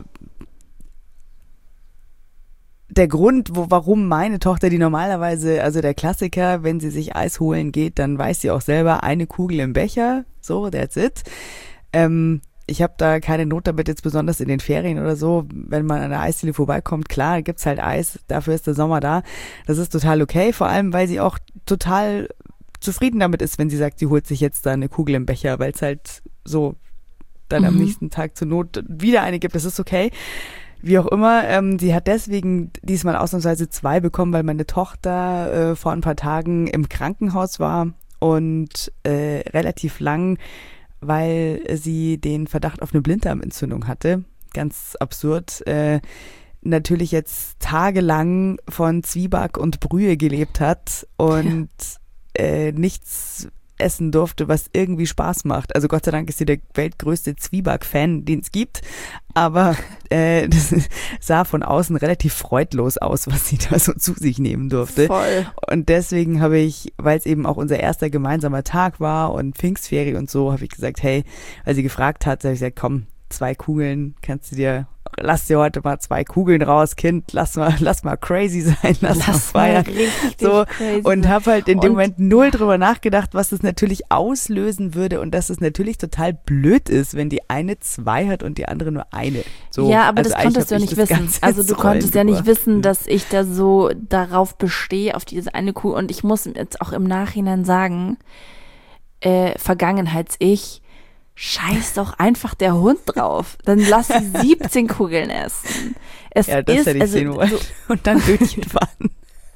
S4: der Grund, wo, warum meine Tochter, die normalerweise, also der Klassiker, wenn sie sich Eis holen geht, dann weiß sie auch selber, eine Kugel im Becher, so, that's it. Ähm, ich habe da keine Not damit, jetzt besonders in den Ferien oder so, wenn man an der Eisdiele vorbeikommt, klar, gibt's halt Eis, dafür ist der Sommer da. Das ist total okay, vor allem, weil sie auch total zufrieden damit ist, wenn sie sagt, sie holt sich jetzt da eine Kugel im Becher, weil es halt so dann
S5: Mhm.
S4: am nächsten Tag zur Not wieder eine gibt, das ist okay. Wie auch immer, ähm, sie hat deswegen diesmal ausnahmsweise zwei bekommen, weil meine Tochter äh, vor ein paar Tagen im Krankenhaus war und äh, relativ lang, weil sie den Verdacht auf eine Blinddarmentzündung hatte. Ganz absurd. Äh, natürlich jetzt tagelang von Zwieback und Brühe gelebt hat und ja. äh, nichts essen durfte, was irgendwie Spaß macht. Also Gott sei Dank ist sie der weltgrößte Zwieback-Fan, den es gibt. Aber äh, das sah von außen relativ freudlos aus, was sie da so zu sich nehmen durfte.
S5: Voll.
S4: Und deswegen habe ich, weil es eben auch unser erster gemeinsamer Tag war und Pfingstferie und so, habe ich gesagt, hey, weil sie gefragt hat, habe ich gesagt, komm, zwei Kugeln kannst du dir, lass dir heute mal zwei Kugeln raus, Kind, lass mal, lass mal crazy sein, lass,
S5: Lass
S4: mal feiern.
S5: mal richtig
S4: So,
S5: crazy
S4: und
S5: sein.
S4: habe halt in dem
S5: Und-
S4: Moment null drüber nachgedacht, was das natürlich auslösen würde und dass es natürlich total blöd ist, wenn die eine zwei hat und die andere nur eine. So,
S5: Ja, aber
S4: also
S5: das
S4: eigentlich
S5: konntest du ja
S4: hab
S5: nicht
S4: ich das
S5: wissen.
S4: Ganze
S5: Also
S4: ins
S5: du konntest ja
S4: Rollen
S5: nicht
S4: gebracht.
S5: wissen, dass ich da so darauf bestehe, auf diese eine Kuh. Und ich muss jetzt auch im Nachhinein sagen, äh, Vergangenheits-Ich, scheiß doch einfach der Hund drauf. Dann lass sie siebzehn Kugeln essen. Es
S4: Ja, das
S5: ist,
S4: hätte ich
S5: also,
S4: sehen wollen.
S5: so,
S4: Und dann Bötchen fahren.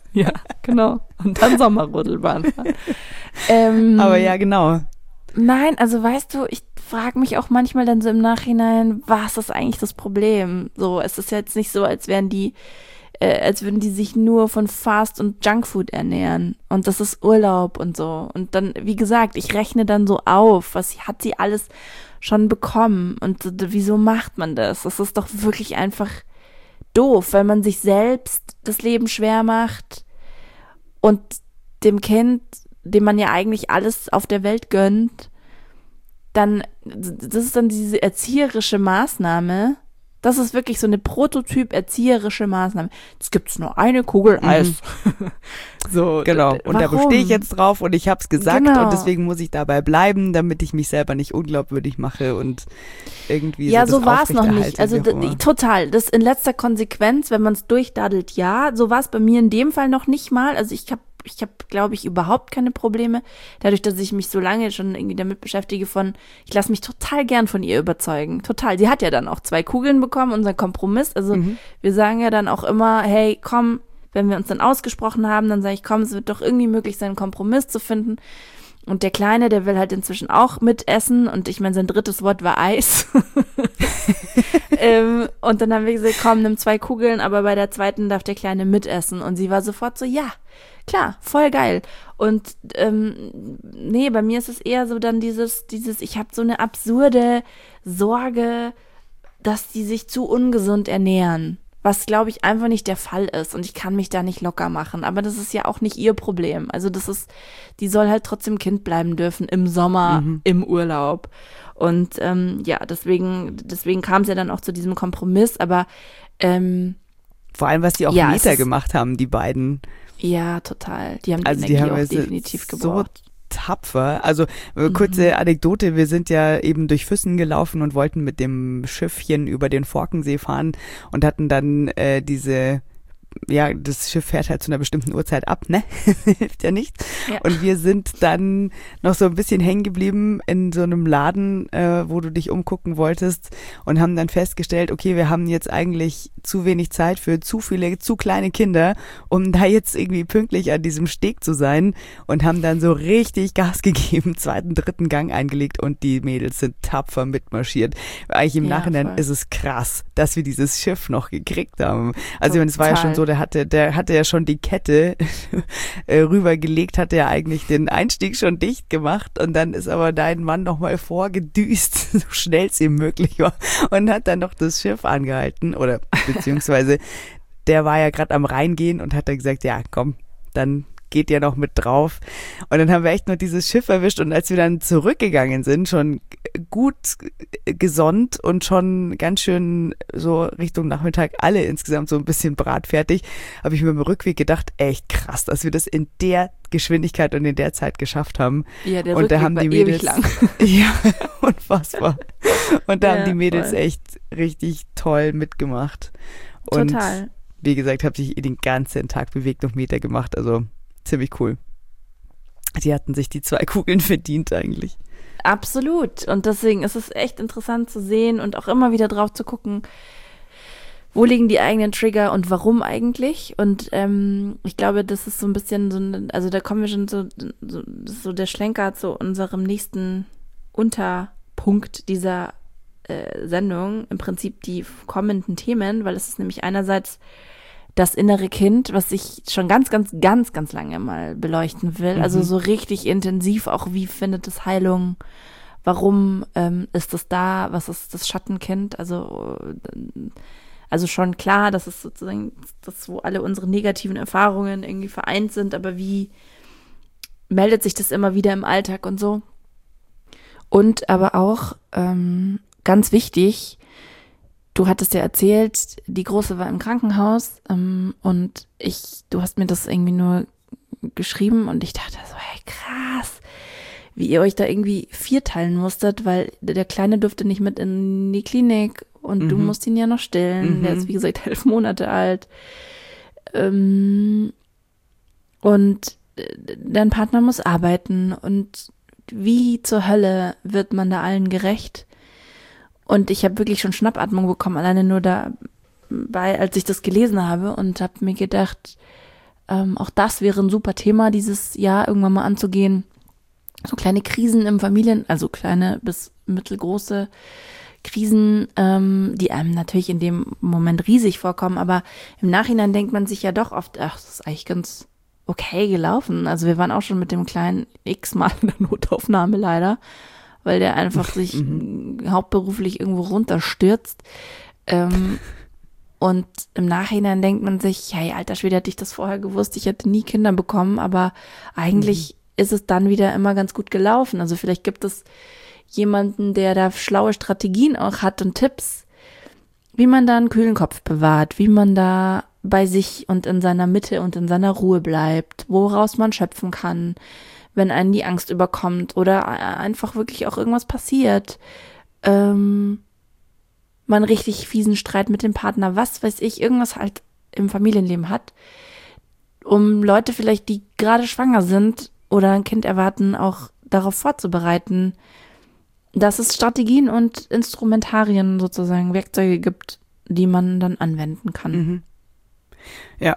S5: Ja, genau. Und dann Sommerrodelbahn fahren. ähm,
S4: Aber ja, genau.
S5: Nein, also weißt du, ich frage mich auch manchmal dann so im Nachhinein, was ist eigentlich das Problem? So, es ist jetzt nicht so, als wären die, äh, als würden die sich nur von Fast- und Junkfood ernähren. Und das ist Urlaub und so. Und dann, wie gesagt, ich rechne dann so auf, was hat sie alles schon bekommen? Und äh, wieso macht man das? Das ist doch wirklich einfach doof, weil man sich selbst das Leben schwer macht und dem Kind, dem man ja eigentlich alles auf der Welt gönnt, dann, das ist dann diese erzieherische Maßnahme, das ist wirklich so eine Prototyp-erzieherische Maßnahme. Es gibt nur eine Kugel Eis.
S4: Mhm. So, genau. Und
S5: warum?
S4: da bestehe ich jetzt drauf und ich habe es gesagt
S5: Genau.
S4: und deswegen muss ich dabei bleiben, damit ich mich selber nicht unglaubwürdig mache und irgendwie
S5: ja,
S4: so
S5: so war es noch nicht.
S4: aufrechterhalte,
S5: Also
S4: wie auch immer.
S5: d- total. Das in letzter Konsequenz, wenn man es durchdadelt, ja. So war es bei mir in dem Fall noch nicht mal. Also ich habe, ich habe, glaube ich, überhaupt keine Probleme. Dadurch, dass ich mich so lange schon irgendwie damit beschäftige von, ich lasse mich total gern von ihr überzeugen. Total. Sie hat ja dann auch zwei Kugeln bekommen, unser Kompromiss. Also
S4: Mhm.
S5: wir sagen ja dann auch immer, hey, komm, wenn wir uns dann ausgesprochen haben, dann sage ich, komm, es wird doch irgendwie möglich sein, einen Kompromiss zu finden. Und der Kleine, der will halt inzwischen auch mitessen und ich meine, sein drittes Wort war Eis. ähm, und dann haben wir gesagt, komm, nimm zwei Kugeln, aber bei der zweiten darf der Kleine mitessen. Und sie war sofort so, ja, klar, voll geil. Und ähm, nee, bei mir ist es eher so dann dieses, dieses, ich habe so eine absurde Sorge, dass die sich zu ungesund ernähren. Was, glaube ich, einfach nicht der Fall ist. Und ich kann mich da nicht locker machen. Aber das ist ja auch nicht ihr Problem. Also das ist, die soll halt trotzdem Kind bleiben dürfen im Sommer,
S4: Mhm.
S5: im Urlaub. Und ähm, ja, deswegen, deswegen kam es ja dann auch zu diesem Kompromiss. Aber ähm,
S4: Vor allem, was die auch
S5: Ja, es
S4: Meter
S5: ist-
S4: gemacht haben, die beiden.
S5: ja, total. Die haben die
S4: Also die
S5: Energie
S4: haben
S5: auch
S4: jetzt
S5: definitiv
S4: so
S5: gebraucht.
S4: tapfer. Also äh, kurze Anekdote, wir sind ja eben durch Füssen gelaufen und wollten mit dem Schiffchen über den Forkensee fahren und hatten dann äh, diese, ja, das Schiff fährt halt zu einer bestimmten Uhrzeit ab, ne? Hilft ja nicht.
S5: Ja.
S4: Und wir sind dann noch so ein bisschen hängen geblieben in so einem Laden, äh, wo du dich umgucken wolltest und haben dann festgestellt, okay, wir haben jetzt eigentlich zu wenig Zeit für zu viele, zu kleine Kinder, um da jetzt irgendwie pünktlich an diesem Steg zu sein und haben dann so richtig Gas gegeben, zweiten, dritten Gang eingelegt und die Mädels sind tapfer mitmarschiert. Eigentlich im
S5: Ja,
S4: Nachhinein
S5: voll.
S4: ist es krass, dass wir dieses Schiff noch gekriegt haben. Also ich meine, es war ja
S5: Total.
S4: schon so, der hatte, der hatte ja schon die Kette äh, rübergelegt, hatte ja eigentlich den Einstieg schon dicht gemacht und dann ist aber dein Mann nochmal vorgedüst, so schnell es ihm möglich war und hat dann noch das Schiff angehalten oder beziehungsweise der war ja gerade am Reingehen und hat dann gesagt, ja komm, dann geht ja noch mit drauf. Und dann haben wir echt nur dieses Schiff erwischt und als wir dann zurückgegangen sind, schon gut gesonnt und schon ganz schön so Richtung Nachmittag alle insgesamt so ein bisschen bratfertig, habe ich mir im Rückweg gedacht, echt krass, dass wir das in der Geschwindigkeit und in der Zeit geschafft haben.
S5: Ja, der
S4: und
S5: Rückweg
S4: da haben
S5: war
S4: die Mädels,
S5: ewig lang.
S4: ja, unfassbar. Und da
S5: Ja,
S4: haben die Mädels
S5: voll.
S4: echt richtig toll mitgemacht. Und
S5: Total.
S4: wie gesagt, habe sich den ganzen Tag bewegt und Meter gemacht, also ziemlich cool. Die hatten sich die zwei Kugeln verdient eigentlich.
S5: Absolut. Und deswegen ist es echt interessant zu sehen und auch immer wieder drauf zu gucken, wo liegen die eigenen Trigger und warum eigentlich. Und ähm, ich glaube, das ist so ein bisschen so, ein, also da kommen wir schon so, so, das ist so der Schlenker zu unserem nächsten Unterpunkt dieser äh, Sendung. Im Prinzip die kommenden Themen, weil es ist nämlich einerseits das innere Kind, was ich schon ganz, ganz, ganz, ganz lange mal beleuchten will.
S4: Mhm.
S5: Also so richtig intensiv auch, wie findet es Heilung? Warum ähm, ist es da? Was ist das Schattenkind? Also, äh, also schon klar, dass es sozusagen das, wo alle unsere negativen Erfahrungen irgendwie vereint sind, aber wie meldet sich das immer wieder im Alltag und so? Und aber auch ähm, ganz wichtig, du hattest ja erzählt, die Große war im Krankenhaus ähm, und ich, du hast mir das irgendwie nur geschrieben und ich dachte so, hey, krass, wie ihr euch da irgendwie vierteilen musstet, weil der Kleine durfte nicht mit in die Klinik und
S4: Mhm.
S5: du musst ihn ja noch stillen.
S4: Mhm.
S5: Der ist, wie gesagt, elf Monate alt. Ähm, und äh, dein Partner muss arbeiten und wie zur Hölle wird man da allen gerecht? Und ich habe wirklich schon Schnappatmung bekommen, alleine nur dabei, als ich das gelesen habe und habe mir gedacht, ähm, auch das wäre ein super Thema dieses Jahr irgendwann mal anzugehen. So kleine Krisen im Familien, also kleine bis mittelgroße Krisen, ähm, die einem natürlich in dem Moment riesig vorkommen, aber im Nachhinein denkt man sich ja doch oft, ach, das ist eigentlich ganz okay gelaufen. Also wir waren auch schon mit dem kleinen x-mal in der Notaufnahme leider, weil der einfach sich mhm. hauptberuflich irgendwo runterstürzt. Ähm, und im Nachhinein denkt man sich, hey, alter Schwede, hätte ich das vorher gewusst, ich hätte nie Kinder bekommen, aber eigentlich mhm. ist es dann wieder immer ganz gut gelaufen. Also vielleicht gibt es jemanden, der da schlaue Strategien auch hat und Tipps, wie man da einen kühlen Kopf bewahrt, wie man da bei sich und in seiner Mitte und in seiner Ruhe bleibt, woraus man schöpfen kann, wenn einen die Angst überkommt oder einfach wirklich auch irgendwas passiert, ähm, man richtig fiesen Streit mit dem Partner, was weiß ich, irgendwas halt im Familienleben hat, um Leute vielleicht, die gerade schwanger sind oder ein Kind erwarten, auch darauf vorzubereiten, dass es Strategien und Instrumentarien sozusagen, Werkzeuge gibt, die man dann anwenden kann.
S4: Mhm. Ja,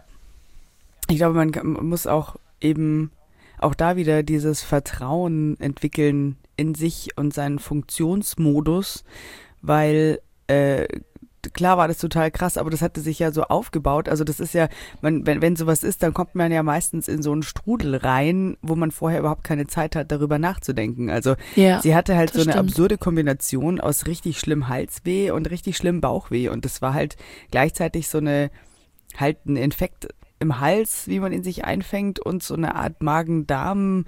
S4: ich glaube, man muss auch eben auch da wieder dieses Vertrauen entwickeln in sich und seinen Funktionsmodus, weil äh, klar war das total krass, aber das hatte sich ja so aufgebaut. Also das ist ja, man, wenn, wenn sowas ist, dann kommt man ja meistens in so einen Strudel rein, wo man vorher überhaupt keine Zeit hat, darüber nachzudenken. Also ja, sie hatte halt so eine stimmt. absurde Kombination aus richtig schlimm Halsweh und richtig schlimm Bauchweh. Und das war halt gleichzeitig so eine, halt ein Infekt im Hals, wie man ihn sich einfängt, und so eine Art Magen-Darm-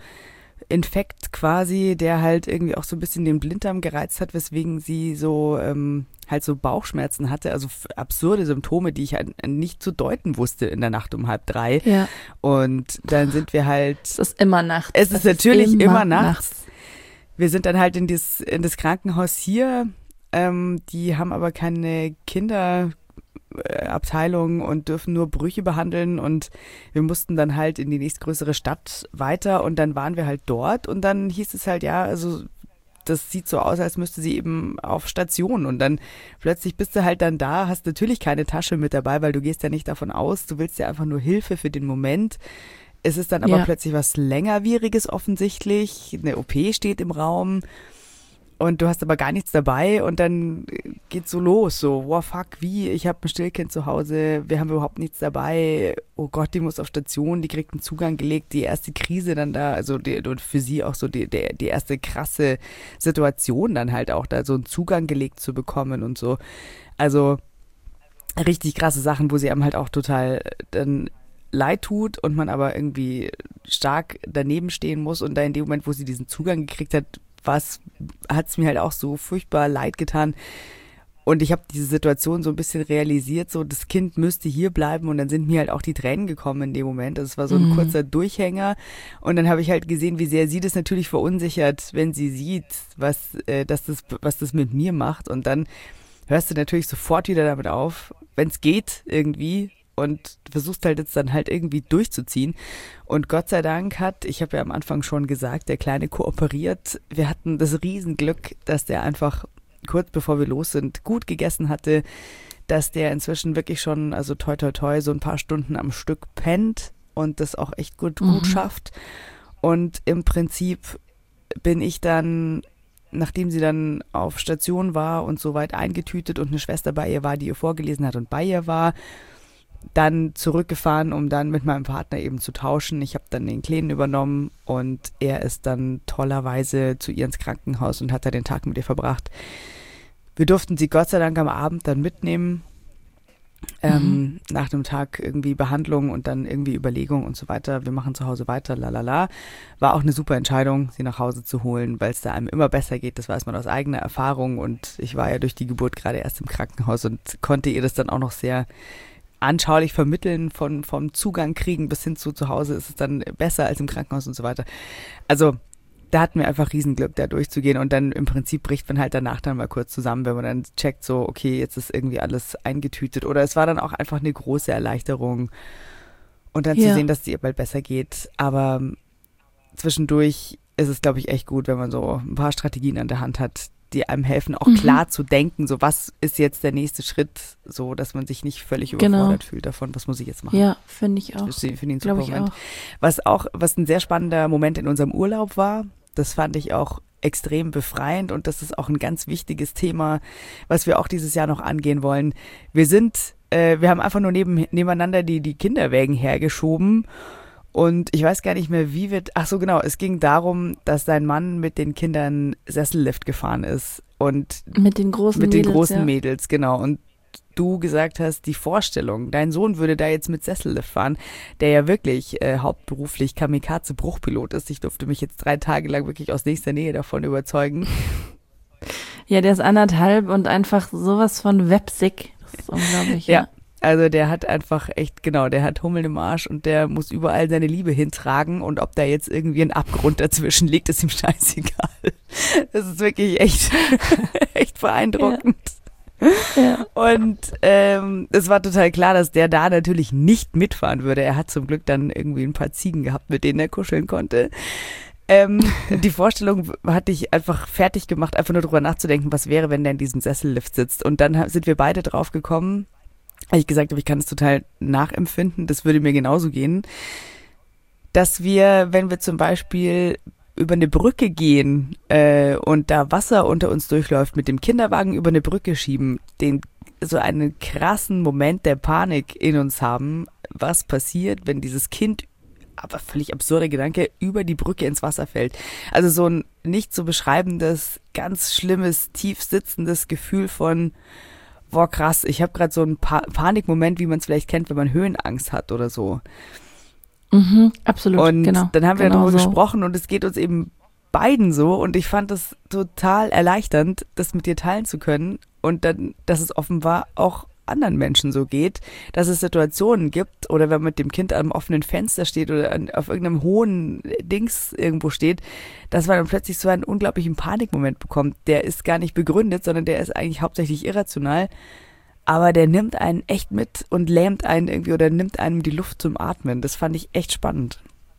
S4: Infekt quasi, der halt irgendwie auch so ein bisschen den Blinddarm gereizt hat, weswegen sie so ähm, halt so Bauchschmerzen hatte, also absurde Symptome, die ich halt nicht zu deuten wusste in der Nacht um halb drei.
S5: Ja.
S4: Und dann sind wir halt...
S5: Es ist immer nachts.
S4: Es ist natürlich immer, immer nachts. nachts. Wir sind dann halt in das, in das Krankenhaus hier, ähm, die haben aber keine Kinder... Abteilung und dürfen nur Brüche behandeln, und wir mussten dann halt in die nächstgrößere Stadt weiter, und dann waren wir halt dort, und dann hieß es halt, ja, also das sieht so aus, als müsste sie eben auf Station, und dann plötzlich bist du halt dann da, hast natürlich keine Tasche mit dabei, weil du gehst ja nicht davon aus, du willst ja einfach nur Hilfe für den Moment. Es ist dann aber ja. plötzlich was längerwieriges offensichtlich, eine O P steht im Raum, und du hast aber gar nichts dabei, und dann geht's so los, so, wow, fuck, wie, ich habe ein Stillkind zu Hause, wir haben überhaupt nichts dabei, oh Gott, die muss auf Station, die kriegt einen Zugang gelegt, die erste Krise dann da, also die, und für sie auch so die, die, die erste krasse Situation dann halt auch da, so einen Zugang gelegt zu bekommen und so, also richtig krasse Sachen, wo sie einem halt auch total dann leid tut und man aber irgendwie stark daneben stehen muss, und da in dem Moment, wo sie diesen Zugang gekriegt hat, was hat es mir halt auch so furchtbar leid getan. Und ich habe diese Situation so ein bisschen realisiert, so das Kind müsste hier bleiben, und dann sind mir halt auch die Tränen gekommen in dem Moment. Also es war so ein mhm. kurzer Durchhänger, und dann habe ich halt gesehen, wie sehr sie das natürlich verunsichert, wenn sie sieht, was, äh, dass das, was das mit mir macht, und dann hörst du natürlich sofort wieder damit auf, wenn es geht irgendwie, und versuchst halt jetzt dann halt irgendwie durchzuziehen. Und Gott sei Dank hat, ich habe ja am Anfang schon gesagt, der Kleine kooperiert. Wir hatten das Riesenglück, dass der einfach kurz bevor wir los sind, gut gegessen hatte, dass der inzwischen wirklich schon, also toi toi toi, so ein paar Stunden am Stück pennt und das auch echt gut, mhm. gut schafft. Und im Prinzip bin ich dann, nachdem sie dann auf Station war und soweit eingetütet und eine Schwester bei ihr war, die ihr vorgelesen hat und bei ihr war, dann zurückgefahren, um dann mit meinem Partner eben zu tauschen. Ich habe dann den Kleinen übernommen, und er ist dann tollerweise zu ihr ins Krankenhaus und hat da den Tag mit ihr verbracht. Wir durften sie Gott sei Dank am Abend dann mitnehmen, ähm, mhm. nach dem Tag irgendwie Behandlung und dann irgendwie Überlegung und so weiter. Wir machen zu Hause weiter, lalala. War auch eine super Entscheidung, sie nach Hause zu holen, weil es da einem immer besser geht. Das weiß man aus eigener Erfahrung, und ich war ja durch die Geburt gerade erst im Krankenhaus und konnte ihr das dann auch noch sehr anschaulich vermitteln, von vom Zugang kriegen bis hin zu zu Hause ist es dann besser als im Krankenhaus und so weiter. Also da hatten wir einfach Riesenglück, da durchzugehen, und dann im Prinzip bricht man halt danach dann mal kurz zusammen, wenn man dann checkt, so okay, jetzt ist irgendwie alles eingetütet, oder es war dann auch einfach eine große Erleichterung, und dann ja. zu sehen, dass es ihr bald besser geht, aber zwischendurch ist es, glaube ich, echt gut, wenn man so ein paar Strategien an der Hand hat, die einem helfen, auch
S5: Mhm.
S4: klar zu denken, so was ist jetzt der nächste Schritt, so dass man sich nicht völlig
S5: Genau.
S4: überfordert fühlt davon, was muss ich jetzt machen.
S5: Ja, finde ich auch.
S4: Das finde ich ein super
S5: Glaube ich
S4: Moment.
S5: auch.
S4: Was auch, was ein sehr spannender Moment in unserem Urlaub war, das fand ich auch extrem befreiend und das ist auch ein ganz wichtiges Thema, was wir auch dieses Jahr noch angehen wollen. Wir sind, äh, wir haben einfach nur neben, nebeneinander die, die Kinderwägen hergeschoben und ich weiß gar nicht mehr, wie wir, ach so genau, es ging darum, dass dein Mann mit den Kindern Sessellift gefahren ist und
S5: Mit den großen
S4: mit
S5: Mädels,
S4: den großen
S5: ja.
S4: Mädels, genau. Und du gesagt hast, die Vorstellung, dein Sohn würde da jetzt mit Sessellift fahren, der ja wirklich äh, hauptberuflich Kamikaze-Bruchpilot ist. Ich durfte mich jetzt drei Tage lang wirklich aus nächster Nähe davon überzeugen.
S5: Ja, der ist anderthalb und einfach sowas von websick. Das ist unglaublich,
S4: Ja.
S5: ja.
S4: Also der hat einfach echt, genau, der hat Hummeln im Arsch und der muss überall seine Liebe hintragen und ob da jetzt irgendwie ein Abgrund dazwischen liegt, ist ihm scheißegal. Das ist wirklich echt, echt beeindruckend.
S5: Ja.
S4: Und ähm, es war total klar, dass der da natürlich nicht mitfahren würde. Er hat zum Glück dann irgendwie ein paar Ziegen gehabt, mit denen er kuscheln konnte. Ähm, die Vorstellung hatte ich einfach fertig gemacht, einfach nur drüber nachzudenken, was wäre, wenn der in diesem Sessellift sitzt. Und dann sind wir beide drauf gekommen, weil ich gesagt habe, ich kann es total nachempfinden, das würde mir genauso gehen, dass wir, wenn wir zum Beispiel über eine Brücke gehen äh, und da Wasser unter uns durchläuft, mit dem Kinderwagen über eine Brücke schieben, den so einen krassen Moment der Panik in uns haben, was passiert, wenn dieses Kind, aber völlig absurder Gedanke, über die Brücke ins Wasser fällt. Also so ein nicht zu beschreibendes, ganz schlimmes, tief sitzendes Gefühl von, boah krass, ich habe gerade so einen pa- Panikmoment, wie man es vielleicht kennt, wenn man Höhenangst hat oder so.
S5: Mhm, absolut,
S4: Und
S5: genau.
S4: dann haben wir
S5: genau
S4: darüber
S5: so.
S4: gesprochen und es geht uns eben beiden so und ich fand das total erleichternd, das mit dir teilen zu können und dann, dass es offenbar auch anderen Menschen so geht, dass es Situationen gibt oder wenn man mit dem Kind am offenen Fenster steht oder an, auf irgendeinem hohen Dings irgendwo steht, dass man dann plötzlich so einen unglaublichen Panikmoment bekommt. Der ist gar nicht begründet, sondern der ist eigentlich hauptsächlich irrational. Aber der nimmt einen echt mit und lähmt einen irgendwie oder nimmt einem die Luft zum Atmen. Das fand ich echt spannend.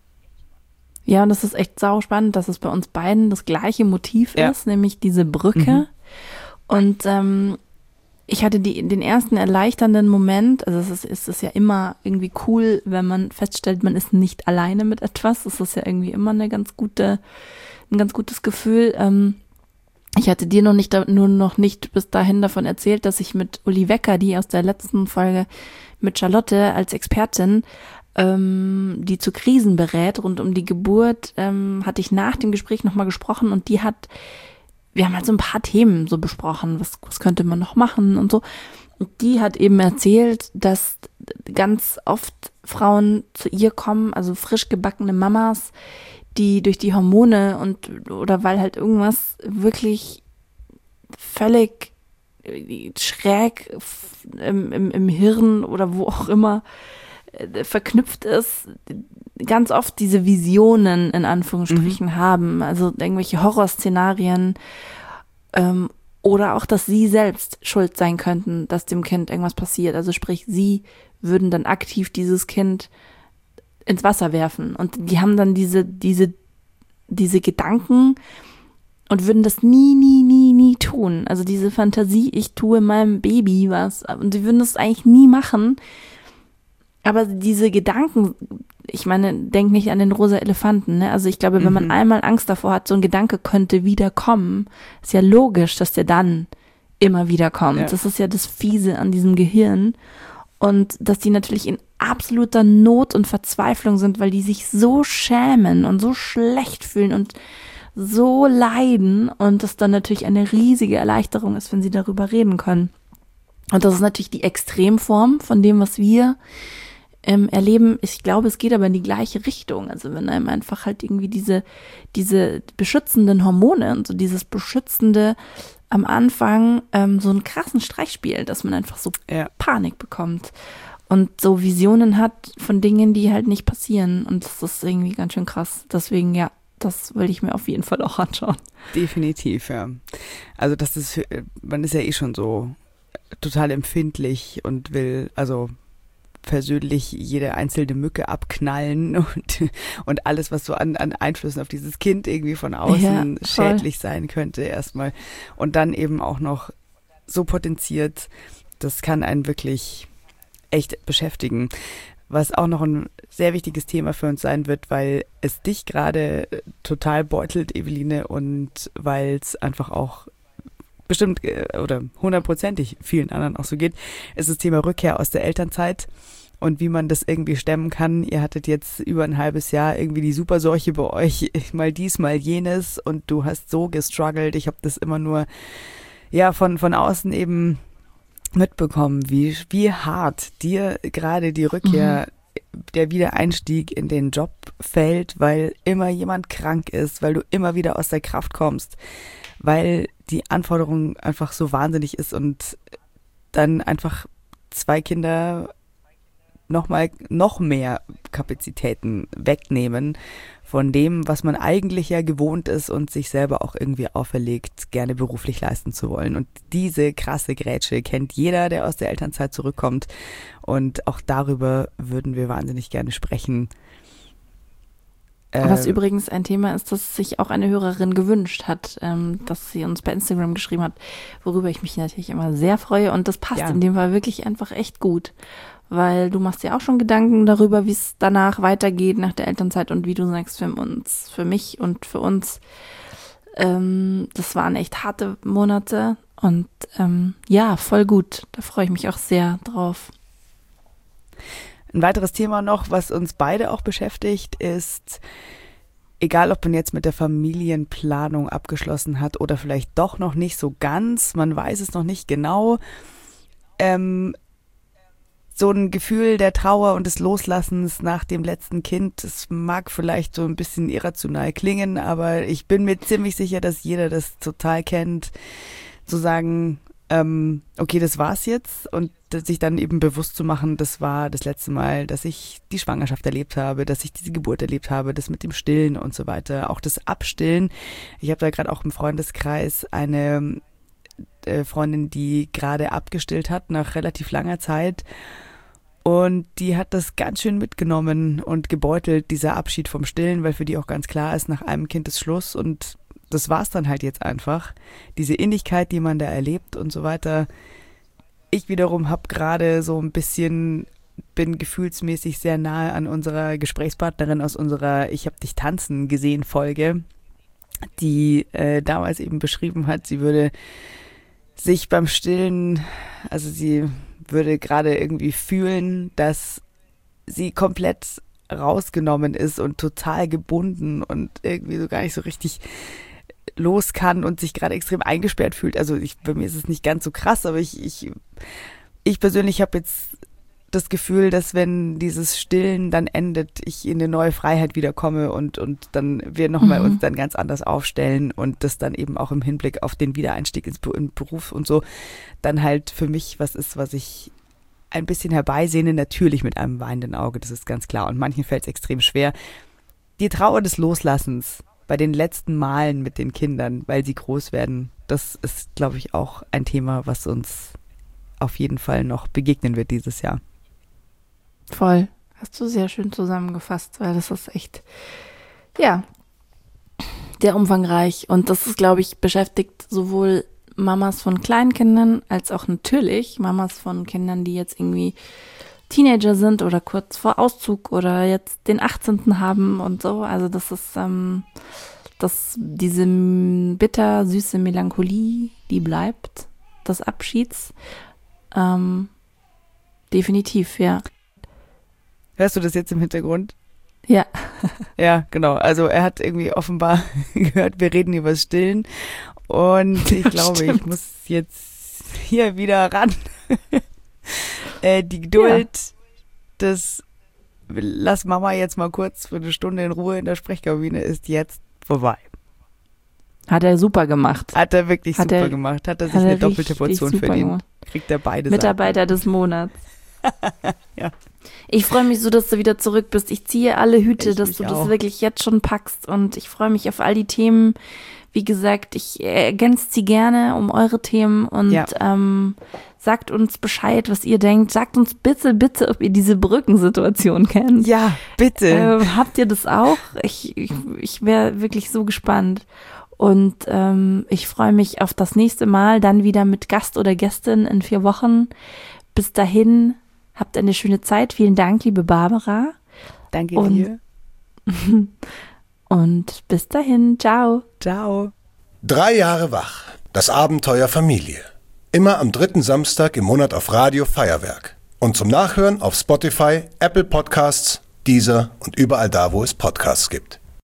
S5: Ja, und das ist echt sau spannend, dass es bei uns beiden das gleiche Motiv
S4: Ja.
S5: ist, nämlich diese Brücke.
S4: Mhm.
S5: Und ähm, ich hatte die, den ersten erleichternden Moment, also es ist, es ist ja immer irgendwie cool, wenn man feststellt, man ist nicht alleine mit etwas. Das ist ja irgendwie immer eine ganz gute, ein ganz gutes Gefühl. Ähm, Ich hatte dir noch nicht, nur noch nicht bis dahin davon erzählt, dass ich mit Uli Wecker, die aus der letzten Folge mit Charlotte als Expertin, ähm, die zu Krisen berät rund um die Geburt, ähm, hatte ich nach dem Gespräch nochmal gesprochen und die hat, wir haben halt so ein paar Themen so besprochen, was, was könnte man noch machen und so. Und die hat eben erzählt, dass ganz oft Frauen zu ihr kommen, also frisch gebackene Mamas, die durch die Hormone und oder weil halt irgendwas wirklich völlig schräg im, im, im Hirn oder wo auch immer äh, verknüpft ist, ganz oft diese Visionen in Anführungsstrichen mhm. haben, also irgendwelche Horrorszenarien ähm, oder auch, dass sie selbst schuld sein könnten, dass dem Kind irgendwas passiert. Also sprich, sie würden dann aktiv dieses Kind ins Wasser werfen. Und die haben dann diese, diese, diese Gedanken und würden das nie, nie, nie, nie tun. Also diese Fantasie, ich tue meinem Baby was. Und die würden das eigentlich nie machen. Aber diese Gedanken, ich meine, denk nicht an den rosa Elefanten, ne? Also ich glaube, wenn man
S4: Mhm.
S5: einmal Angst davor hat, so ein Gedanke könnte wiederkommen, ist ja logisch, dass der dann immer wieder kommt.
S4: Ja.
S5: Das ist ja das Fiese an diesem Gehirn. Und dass die natürlich in absoluter Not und Verzweiflung sind, weil die sich so schämen und so schlecht fühlen und so leiden und das dann natürlich eine riesige Erleichterung ist, wenn sie darüber reden können. Und das ist natürlich die Extremform von dem, was wir ähm, erleben. Ich glaube, es geht aber in die gleiche Richtung. Also wenn einem einfach halt irgendwie diese, diese beschützenden Hormone und so dieses beschützende am Anfang ähm, so einen krassen Streich spielt, dass man einfach so
S4: Ja.
S5: Panik bekommt und so Visionen hat von Dingen, die halt nicht passieren. Und das ist irgendwie ganz schön krass. Deswegen, ja, das will ich mir auf jeden Fall auch anschauen.
S4: Definitiv, ja. Also das ist, man ist ja eh schon so total empfindlich und will, also persönlich jede einzelne Mücke abknallen und, und alles, was so an, an Einflüssen auf dieses Kind irgendwie von außen
S5: ja,
S4: schädlich sein könnte erstmal. Und dann eben auch noch so potenziert, das kann einen wirklich echt beschäftigen. Was auch noch ein sehr wichtiges Thema für uns sein wird, weil es dich gerade total beutelt, Eveline, und weil es einfach auch bestimmt oder hundertprozentig vielen anderen auch so geht, ist das Thema Rückkehr aus der Elternzeit und wie man das irgendwie stemmen kann. Ihr hattet jetzt über ein halbes Jahr irgendwie die Superseuche bei euch, mal dies, mal jenes, und du hast so gestruggelt. Ich habe das immer nur ja von von außen eben mitbekommen, wie wie hart dir gerade die Rückkehr, mhm. der Wiedereinstieg in den Job fällt, weil immer jemand krank ist, weil du immer wieder aus der Kraft kommst, weil die Anforderung einfach so wahnsinnig ist und dann einfach zwei Kinder nochmal noch mehr Kapazitäten wegnehmen von dem, was man eigentlich ja gewohnt ist und sich selber auch irgendwie auferlegt, gerne beruflich leisten zu wollen. Und diese krasse Grätsche kennt jeder, der aus der Elternzeit zurückkommt. Und auch darüber würden wir wahnsinnig gerne sprechen.
S5: Was übrigens ein Thema ist, das sich auch eine Hörerin gewünscht hat, ähm, dass sie uns bei Instagram geschrieben hat, worüber ich mich natürlich immer sehr freue. Und das passt ja in dem Fall wirklich einfach echt gut, weil du machst dir auch schon Gedanken darüber, wie es danach weitergeht nach der Elternzeit, und wie du sagst, für uns, für mich und für uns, ähm, das waren echt harte Monate und ähm, ja, voll gut. Da freue ich mich auch sehr drauf.
S4: Ein weiteres Thema noch, was uns beide auch beschäftigt, ist, egal ob man jetzt mit der Familienplanung abgeschlossen hat oder vielleicht doch noch nicht so ganz, man weiß es noch nicht genau, ähm, so ein Gefühl der Trauer und des Loslassens nach dem letzten Kind, das mag vielleicht so ein bisschen irrational klingen, aber ich bin mir ziemlich sicher, dass jeder das total kennt, zu sagen, ähm, okay, das war's jetzt, und sich dann eben bewusst zu machen, das war das letzte Mal, dass ich die Schwangerschaft erlebt habe, dass ich diese Geburt erlebt habe, das mit dem Stillen und so weiter, auch das Abstillen. Ich habe da gerade auch im Freundeskreis eine äh, Freundin, die gerade abgestillt hat nach relativ langer Zeit, und die hat das ganz schön mitgenommen und gebeutelt, dieser Abschied vom Stillen, weil für die auch ganz klar ist, nach einem Kind ist Schluss, und das war's dann halt jetzt einfach. Diese Innigkeit, die man da erlebt und so weiter. Ich wiederum habe gerade so ein bisschen, bin gefühlsmäßig sehr nahe an unserer Gesprächspartnerin aus unserer Ich hab dich tanzen gesehen Folge, die äh, damals eben beschrieben hat, sie würde sich beim Stillen, also sie würde gerade irgendwie fühlen, dass sie komplett rausgenommen ist und total gebunden und irgendwie so gar nicht so richtig los kann und sich gerade extrem eingesperrt fühlt. Also ich, bei mir ist es nicht ganz so krass, aber ich, ich, ich persönlich habe jetzt das Gefühl, dass wenn dieses Stillen dann endet, ich in eine neue Freiheit wiederkomme und, und dann wir nochmal mhm. uns dann ganz anders aufstellen und das dann eben auch im Hinblick auf den Wiedereinstieg ins in Beruf und so dann halt für mich was ist, was ich ein bisschen herbeisehne, natürlich mit einem weinenden Auge, das ist ganz klar, und manchen fällt es extrem schwer. Die Trauer des Loslassens bei den letzten Malen mit den Kindern, weil sie groß werden, das ist, glaube ich, auch ein Thema, was uns auf jeden Fall noch begegnen wird dieses Jahr.
S5: Voll. Hast du sehr schön zusammengefasst, weil das ist echt, ja, sehr umfangreich. Und das ist, glaube ich, beschäftigt sowohl Mamas von Kleinkindern als auch natürlich Mamas von Kindern, die jetzt irgendwie Teenager sind oder kurz vor Auszug oder jetzt den achtzehnten haben und so. Also das ist, ähm, das, diese bitter-süße Melancholie, die bleibt, des Abschieds. Ähm, definitiv, ja.
S4: Hörst du das jetzt im Hintergrund?
S5: Ja.
S4: Ja, genau. Also er hat irgendwie offenbar gehört, wir reden über das Stillen. Und ich glaube, Stimmt. ich muss jetzt hier wieder ran. äh, die Geduld, ja. das lass Mama jetzt mal kurz für eine Stunde in Ruhe in der Sprechkabine ist jetzt vorbei.
S5: Hat er super gemacht.
S4: Hat er wirklich
S5: hat
S4: super
S5: er,
S4: gemacht. Hat er sich hat er eine doppelte Portion verdient. Gemacht. Kriegt er beide
S5: Mitarbeiter
S4: Seiten.
S5: des Monats.
S4: Ja.
S5: Ich freue mich so, dass du wieder zurück bist. Ich ziehe alle Hüte,
S4: ich
S5: dass du
S4: auch.
S5: das wirklich jetzt schon packst. Und ich freue mich auf all die Themen. Wie gesagt, ich ergänze sie gerne um eure Themen und
S4: Ja.
S5: ähm, sagt uns Bescheid, was ihr denkt. Sagt uns bitte, bitte, ob ihr diese Brückensituation kennt.
S4: Ja, bitte.
S5: Ähm, habt ihr das auch? Ich, ich, ich wäre wirklich so gespannt. Und ähm, ich freue mich auf das nächste Mal, dann wieder mit Gast oder Gästin in vier Wochen. Bis dahin, habt eine schöne Zeit. Vielen Dank, liebe Barbara.
S4: Danke
S5: und-
S4: dir.
S5: Und bis dahin, ciao.
S4: Ciao.
S3: Drei Jahre wach. Das Abenteuer Familie. Immer am dritten Samstag im Monat auf Radio Feuerwerk. Und zum Nachhören auf Spotify, Apple Podcasts, Deezer und überall da, wo es Podcasts gibt.